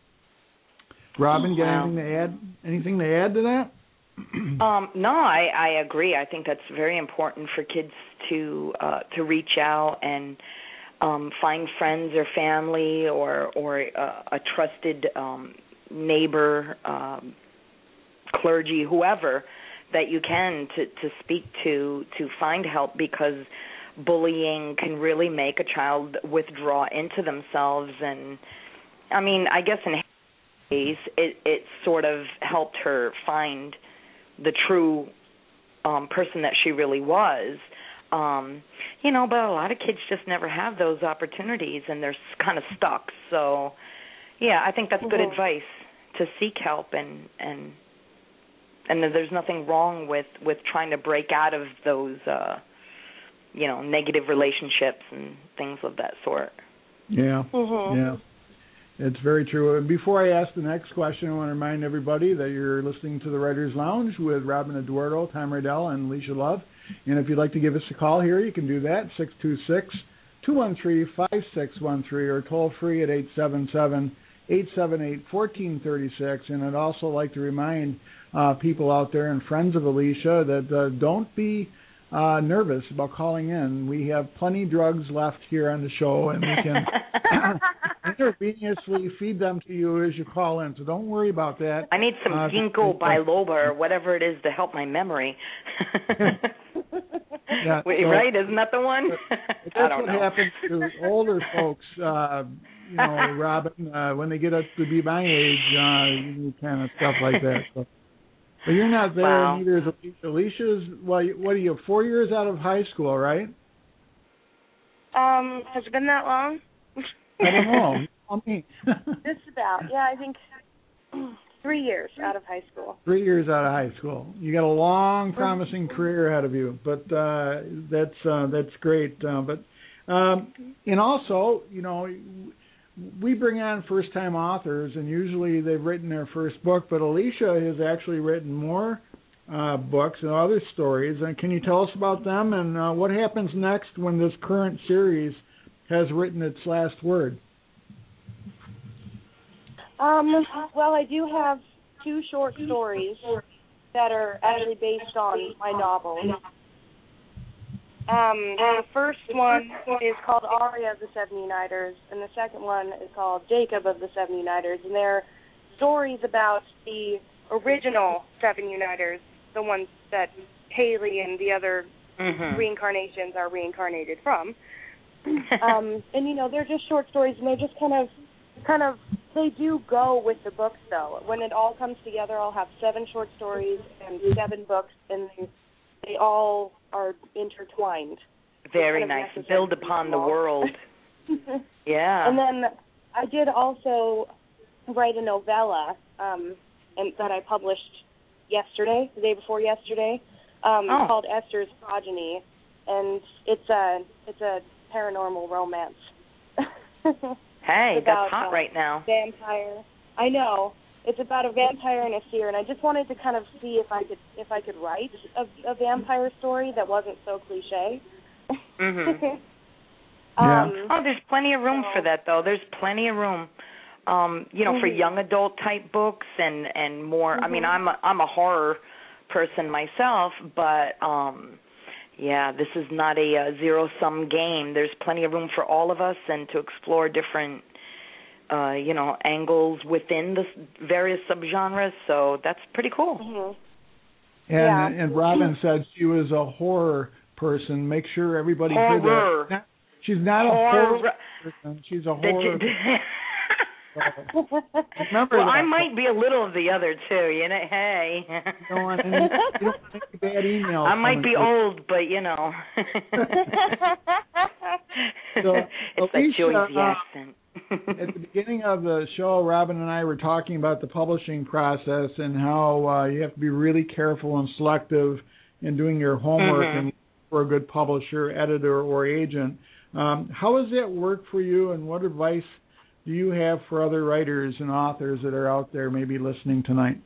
Robin, got wow. anything to add? Anything to add to that? um, no, I, I agree. I think that's very important for kids to uh, to reach out and Um, find friends or family or or uh, a trusted um, neighbor, um, clergy, whoever that you can to, to speak to to find help, because bullying can really make a child withdraw into themselves. And I mean, I guess in her case, it, it sort of helped her find the true um, person that she really was. Um, you know, but a lot of kids just never have those opportunities, and they're kind of stuck. So, yeah, I think that's good mm-hmm. advice, to seek help, and and and there's nothing wrong with, with trying to break out of those, uh, you know, negative relationships and things of that sort. Yeah, mm-hmm. yeah. It's very true. And before I ask the next question, I want to remind everybody that you're listening to the Writers Lounge with Robin Eduardo, Tom Riddell, and Alicia Love. And if you'd like to give us a call here, you can do that, six two six, two one three, five six one three, or toll free at eight seven seven, eight seven eight, one four three six. And I'd also like to remind uh, people out there and friends of Alicia that uh, don't be uh, nervous about calling in. We have plenty of drugs left here on the show, and we can intravenously feed them to you as you call in, so don't worry about that. I need some uh, ginkgo biloba or whatever it is to help my memory. Yeah, Wait, so, right? Isn't that the one? That's I don't what know. happens to older folks, uh, you know, Robin, uh, when they get up to be my age, uh, you do kind of stuff like that. So. But you're not there, Wow. neither is Alicia. Alicia's, well, what are you, four years out of high school, right? Um, has it been that long? I don't know. Tell me. Just about. Yeah, I think three years out of high school. Three years out of high school. You got a long, promising career ahead of you, but uh, that's uh, that's great. Uh, but um, and also, you know, we bring on first-time authors, and usually they've written their first book. But Alicia has actually written more uh, books and other stories. And can you tell us about them and uh, what happens next when this current series has written its last word? Um, well, I do have two short stories that are actually based on my novel. Um, the first one is called Aria of the Seven Uniters, and the second one is called Jacob of the Seven Uniters, and they're stories about the original Seven Uniters, the ones that Haley and the other mm-hmm. reincarnations are reincarnated from. um, and, you know, they're just short stories, and they're just kind of, kind of, they do go with the books, though. When it all comes together, I'll have seven short stories and seven books, and they, they all are intertwined. Very nice. Build upon the world. Yeah. And then I did also write a novella um, and that I published yesterday, the day before yesterday, um, oh. called Esther's Progeny, and it's a it's a paranormal romance. Hey, about, that's hot uh, right now. Vampire. I know. It's about a vampire and a seer, and I just wanted to kind of see if I could if I could write a, a vampire story that wasn't so cliche. Mm-hmm. um, yeah. Oh, there's plenty of room so, for that, though. There's plenty of room. Um, you know, mm-hmm. for young adult type books and and more. Mm-hmm. I mean, I'm a, I'm a horror person myself, but um, yeah, this is not a, a zero sum game. There's plenty of room for all of us and to explore different. Uh, you know, angles within the various subgenres, so that's pretty cool. Mm-hmm. And, yeah. and Robin said she was a horror person. Make sure everybody horror. heard that. She's not a horror. horror person. She's a horror. so, remember well, that. I might be a little of the other too. You know, hey. You don't want any, you don't want any bad emails. I might be old, but you know. so, it's Alicia, that Jersey uh, accent. At the beginning of the show, Robin and I were talking about the publishing process and how uh, you have to be really careful and selective in doing your homework mm-hmm. and for a good publisher, editor, or agent. Um, how does that work for you, and what advice do you have for other writers and authors that are out there maybe listening tonight?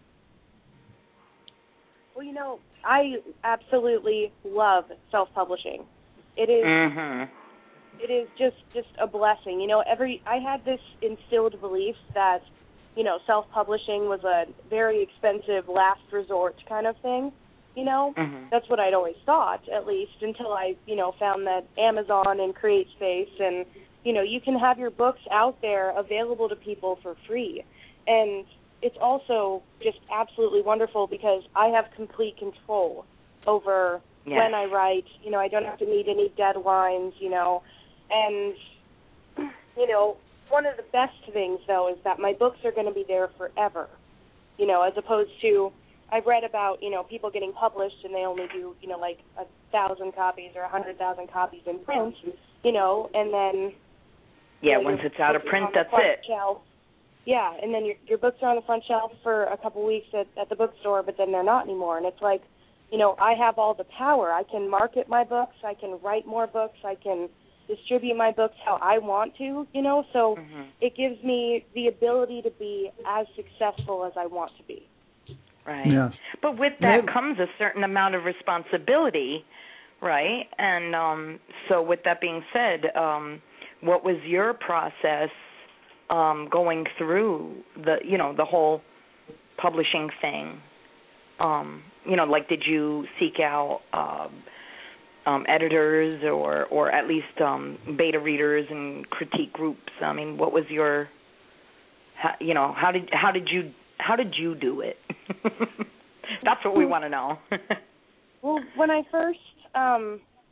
Well, you know, I absolutely love self-publishing. It is... Mm-hmm. It is just, just a blessing. You know, every I had this instilled belief that, you know, self-publishing was a very expensive last resort kind of thing. You know, mm-hmm. that's what I'd always thought, at least, until I, you know, found that Amazon and CreateSpace and, you know, you can have your books out there available to people for free. And it's also just absolutely wonderful because I have complete control over yes. when I write. You know, I don't have to meet any deadlines, you know. And, you know, one of the best things, though, is that my books are going to be there forever, you know, as opposed to I've read about, you know, people getting published and they only do, you know, like a thousand copies or a hundred thousand copies in print, you know, and then... Yeah, you know, once it's out of print, that's it. Shelf. Yeah, and then your your books are on the front shelf for a couple weeks at, at the bookstore, but then they're not anymore. And it's like, you know, I have all the power. I can market my books. I can write more books. I can... distribute my books how I want to, you know, so mm-hmm. it gives me the ability to be as successful as I want to be. Right. Yes. But with that yeah. comes a certain amount of responsibility, right? And um, so with that being said, um, what was your process um, going through the, you know, the whole publishing thing? Um, you know, like did you seek out um, Um, editors or, or at least um, beta readers and critique groups? I mean, what was your, how, you know, how did how did you how did you do it? That's what we want to know. Well, when I first um,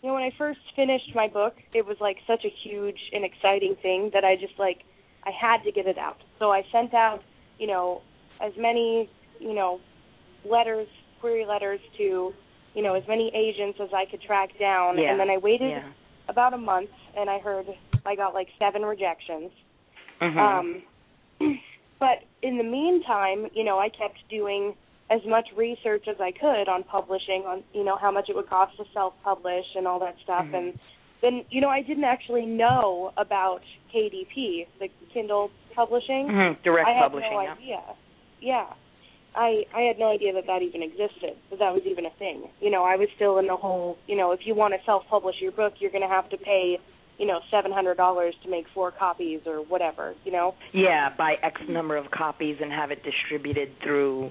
you know, when I first finished my book, it was like such a huge and exciting thing that I just like I had to get it out. So I sent out, you know, as many, you know, letters, query letters to, you know, as many agents as I could track down, yeah. and then I waited yeah. about a month, and I heard I got like seven rejections. Mm-hmm. Um, but in the meantime, you know, I kept doing as much research as I could on publishing, on, you know, how much it would cost to self-publish and all that stuff. Mm-hmm. And then, you know, I didn't actually know about K D P, the Kindle publishing. Mm-hmm. Direct I had publishing, no yeah. idea. Yeah. I I had no idea that that even existed, that that was even a thing. You know, I was still in the whole, you know, if you want to self-publish your book, you're going to have to pay, you know, seven hundred dollars to make four copies or whatever, you know? Yeah, buy X number of copies and have it distributed through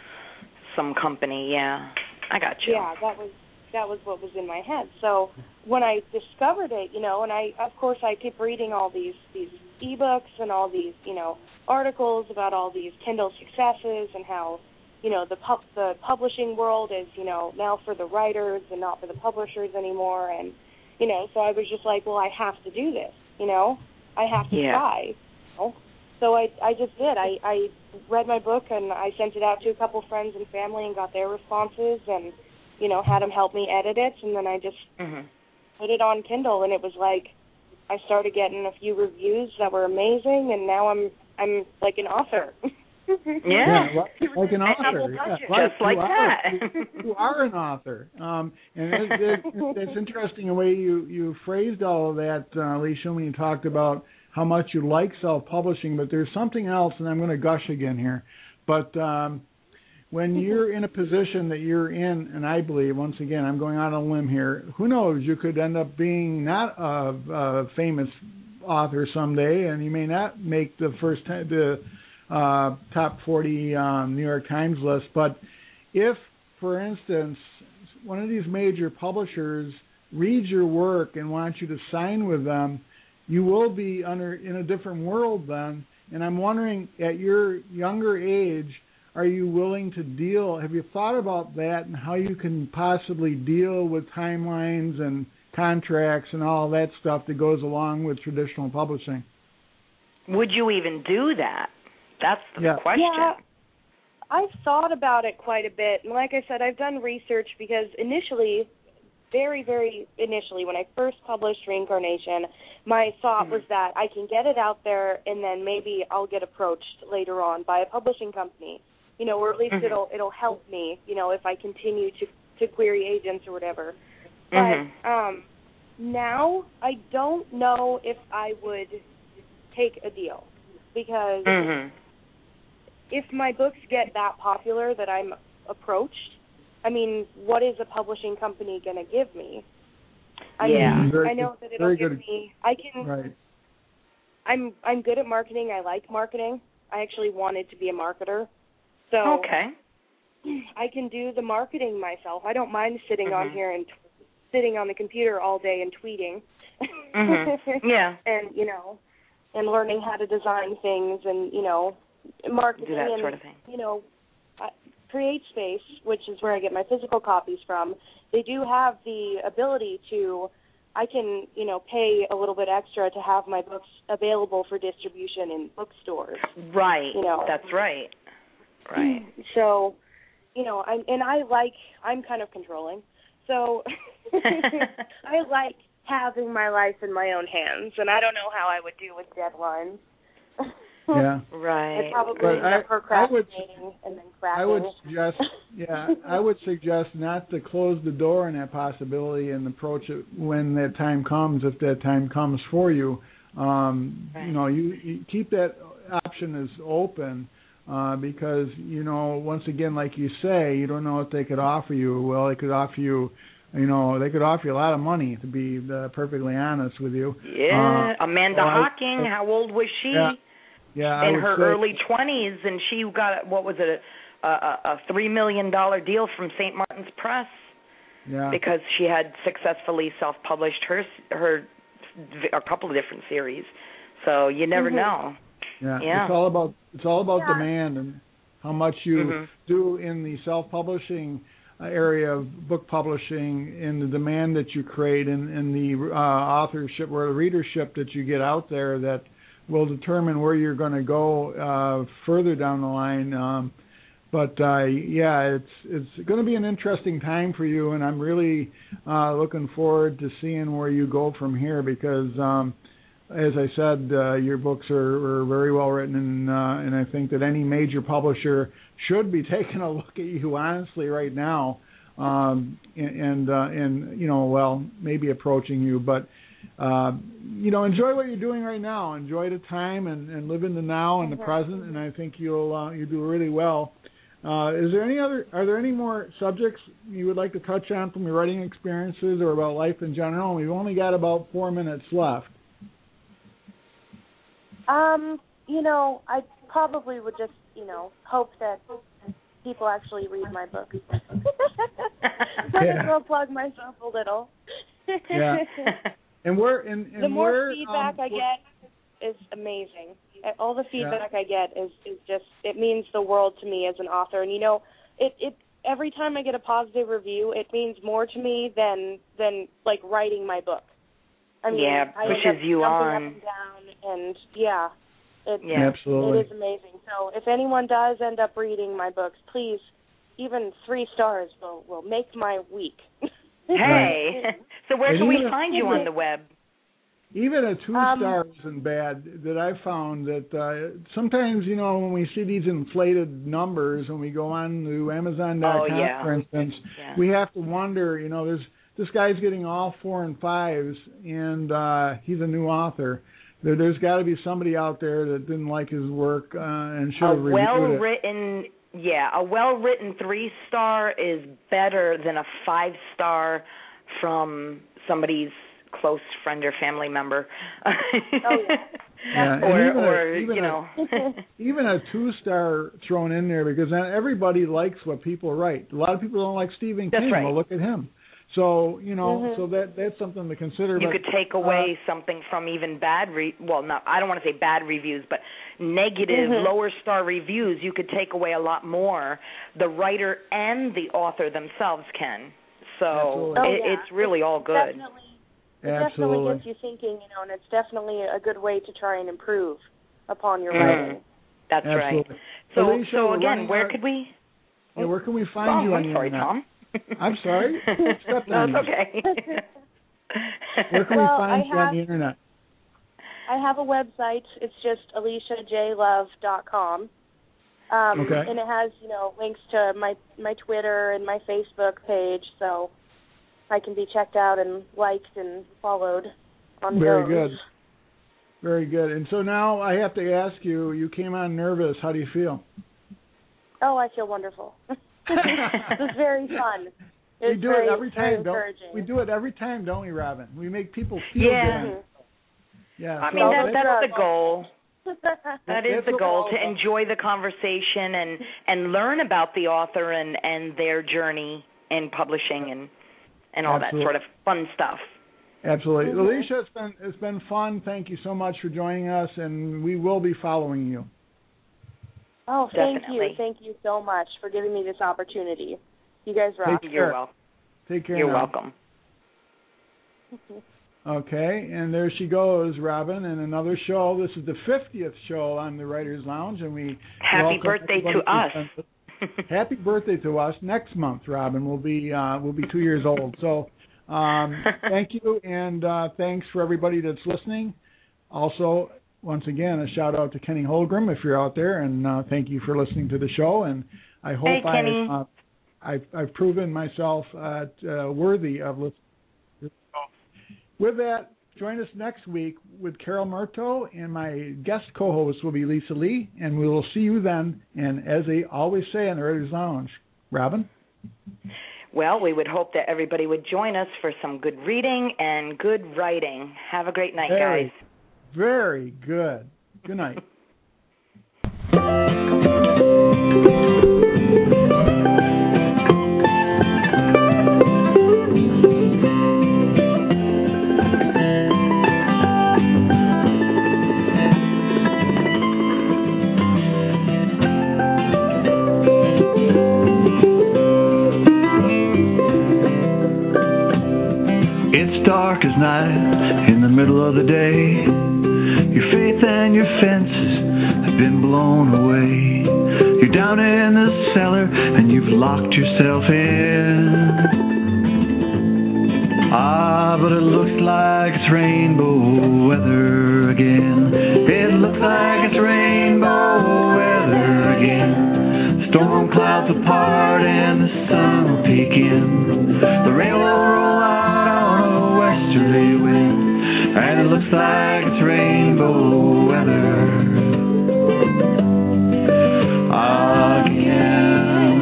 some company, yeah. I got you. Yeah, that was that was what was in my head. So when I discovered it, you know, and I, of course, I keep reading all these, these e-books and all these, you know, articles about all these Kindle successes and how, you know, the pub, the publishing world is, you know, now for the writers and not for the publishers anymore. And, you know, so I was just like, well, I have to do this, you know. I have to yeah. try. You know? So I I just did. I, I read my book and I sent it out to a couple friends and family and got their responses and, you know, had them help me edit it. And then I just mm-hmm. put it on Kindle, and it was like I started getting a few reviews that were amazing, and now I'm I'm like an author. yeah, yeah like, like an author, yeah, just like you that. Are, you, you are an author, um, and it, it, it, it's interesting the way you you phrased all of that, uh, Alicia, when you talked about how much you like self-publishing. But there's something else, and I'm going to gush again here, but. Um, When you're in a position that you're in, and I believe, once again, I'm going out on a limb here, who knows, you could end up being not a, a famous author someday, and you may not make the first t- the uh, top forty um, New York Times list. But if, for instance, one of these major publishers reads your work and wants you to sign with them, you will be under in a different world then. And I'm wondering, at your younger age, are you willing to deal? Have you thought about that and how you can possibly deal with timelines and contracts and all that stuff that goes along with traditional publishing? Would you even do that? That's the yeah. question. Yeah, I've thought about it quite a bit. And like I said, I've done research because initially, very, very initially, when I first published Reincarnation, my thought mm-hmm. was that I can get it out there and then maybe I'll get approached later on by a publishing company. You know, or at least mm-hmm. it'll it'll help me, you know, if I continue to, to query agents or whatever. But mm-hmm. um, now I don't know if I would take a deal because mm-hmm. if my books get that popular that I'm approached, I mean, what is a publishing company going to give me? I yeah, mean, very I know good. that it'll very give good. me. I can. Right. I'm I'm good at marketing. I like marketing. I actually wanted to be a marketer. So okay. I can do the marketing myself. I don't mind sitting mm-hmm. on here and t- sitting on the computer all day and tweeting. mm-hmm. Yeah. And, you know, and learning how to design things and, you know, marketing do that and, sort of thing. you know, uh, CreateSpace, which is where I get my physical copies from. They do have the ability to, I can, you know, pay a little bit extra to have my books available for distribution in bookstores. Right. You know. That's right. Right. So, you know, I'm, and I like, I'm kind of controlling. So I like having my life in my own hands, and I don't know how I would do with deadlines. Yeah. Right. I probably But end I- up procrastinating I would, and then cracking. I would suggest, yeah, I would suggest not to close the door on that possibility and approach it when that time comes, if that time comes for you. Um, right. You know, you, you keep that option as open. Uh, because, you know, once again, like you say, you don't know what they could offer you. Well, they could offer you, you know, they could offer you a lot of money, to be uh, perfectly honest with you. Yeah, uh, Amanda well, Hocking, I, how old was she? Yeah, yeah in I her say, early twenties, and she got, what was it, a, a, a three million dollars deal from Saint Martin's Press yeah. because she had successfully self-published her, her a couple of different series. So you never mm-hmm. know. Yeah. yeah, it's all about it's all about yeah. demand and how much you mm-hmm. do in the self-publishing area of book publishing and the demand that you create and, and the uh, authorship or the readership that you get out there that will determine where you're going to go uh, further down the line. Um, but uh, yeah, it's it's going to be an interesting time for you, and I'm really uh, looking forward to seeing where you go from here because, um, as I said, uh, your books are, are very well written, and uh, and I think that any major publisher should be taking a look at you honestly right now, um, and and, uh, and you know, well, maybe approaching you, but. Uh, you know, enjoy what you're doing right now. Enjoy the time and, and live in the now and the present. And I think you'll uh, you do really well. Uh, is there any other? Are there any more subjects you would like to touch on from your writing experiences or about life in general? We've only got about four minutes left. Um, you know, I probably would just, you know, hope that people actually read my books. Might as well plug myself a little. Yeah. And we're and, and the more we're, feedback um, I get is amazing. All the feedback yeah. I get is, is just it means the world to me as an author. And you know, it it every time I get a positive review, it means more to me than than like writing my book. I mean, yeah, I pushes end up you jumping on. up and down, and yeah, it, yeah, absolutely, it is amazing. So if anyone does end up reading my books, please, even three stars will will make my week. Hey, so where and can we even, find you on the web? Even a two Um, star isn't bad. That I found that uh, sometimes, you know, when we see these inflated numbers, when we go on to Amazon dot com, Oh, yeah. for instance, Yeah. we have to wonder. You know, there's this guy's getting all four and fives, and uh, he's a new author. There, there's got to be somebody out there that didn't like his work uh, and should A have reviewed it. well-written, yeah, a well-written three-star is better than a five-star from somebody's close friend or family member. Oh, yeah. Yeah, and or, even a- or even you a- know. Even a two-star thrown in there because then everybody likes what people write. A lot of people don't like Stephen That's King. right. Well, look at him. So, you know, Mhm. so that that's something to consider. You but, could take away uh, something from even bad, re- well, not, I don't want to say bad reviews, but negative, Mhm. lower star reviews, you could take away a lot more. The writer and the author themselves can. So Absolutely. Oh, it, yeah. it's really all good. Definitely, it definitely Absolutely. gets you thinking, you know, and it's definitely a good way to try and improve upon your Mm. writing. That's Absolutely. right. So, Alicia, so we're again, running where out- could we? Yeah, where can we find oh, you on I'm the sorry, internet? Tom. I'm sorry. Stepped No, on it's you. okay. Where can Well, we find I you on have- the internet? I have a website. It's just alicia j love dot com. Um, Okay. And it has, you know, links to my, my Twitter and my Facebook page, so I can be checked out and liked and followed on Very those. good. Very good. And so now I have to ask you, you came on nervous. How do you feel? Oh, I feel wonderful. This is very fun. It's we do very, it every very time, don't encouraging. we? Do it every time, don't we, Robin? We make people feel Yeah. good. Yeah. I so mean, that, that's- that's the goal. That is That's the what goal, we're to all about. enjoy the conversation and, and learn about the author and, and their journey in publishing and, and all Absolutely. that sort of fun stuff. Absolutely. Mhm. Alicia, it's been it's been fun. Thank you so much for joining us, and we will be following you. Oh, thank Definitely. you. Thank you so much for giving me this opportunity. You guys rock. Take You're care. welcome. Take care. You're now. welcome. Okay, and there she goes, Robin, and another show. This is the fiftieth show on the Writers Lounge, and we Happy welcome birthday to everybody us. to- Happy birthday to us. Next month, Robin, we'll be uh, we'll be two years old. So, um, thank you, and uh, thanks for everybody that's listening. Also, once again, a shout out to Kenny Holgram if you're out there, and uh, thank you for listening to the show. And I hope Hey, Kenny. I, uh, I've, I've proven myself uh, uh, worthy of listening. With that, join us next week with Carol Murto, and my guest co-host will be Lisa Lee, and we will see you then. And as they always say in the Writers Lounge, Robin? Well, we would hope that everybody would join us for some good reading and good writing. Have a great night, Very, guys. very good. Good night. another day. Your faith and your fences have been blown away. You're down in the cellar and you've locked yourself in. Ah, but it looks like it's rainbow weather again. It looks like it's rainbow weather again. Storm clouds apart and the sun will peek in. The rain will roll out on a westerly wind, and it looks like it's rainbow weather again.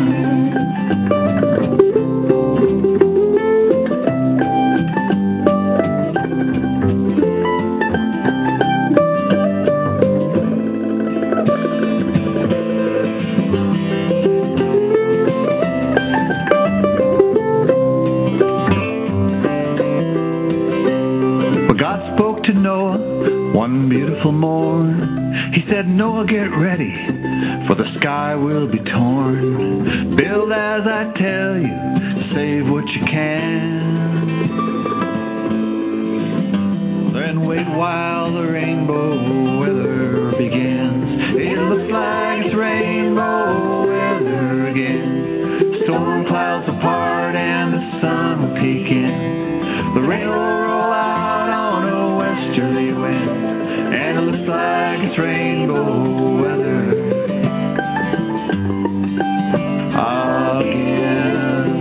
One beautiful morn, he said, Noah, get ready, for the sky will be torn. Build as I tell you, save what you can. Then wait while the rainbow weather begins. It looks like it's rainbow weather again. Storm clouds apart and the sun will peek in. The rain will roll out on a westerly wind, and it looks like it's rainbow weather again.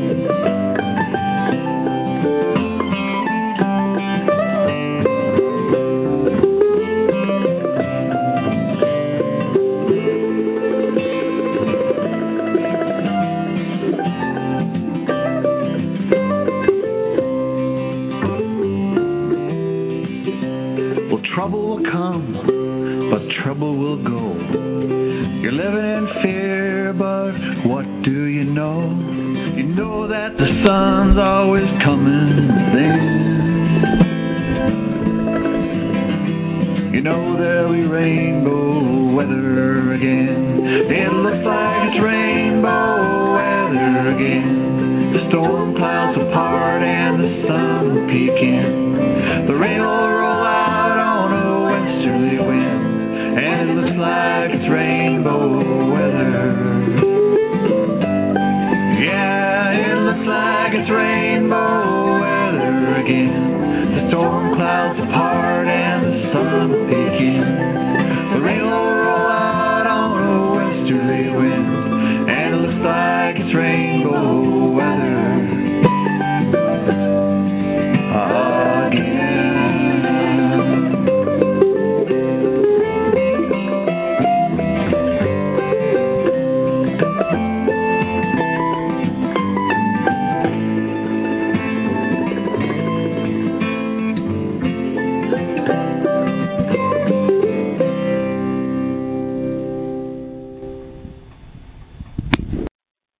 Well, trouble will come, but trouble will go. You're living in fear, but what do you know? You know that the sun's always coming then. You know there'll be rainbow weather again. It looks like it's rainbow weather again. The storm clouds apart and the sun will peek in. The rain will roll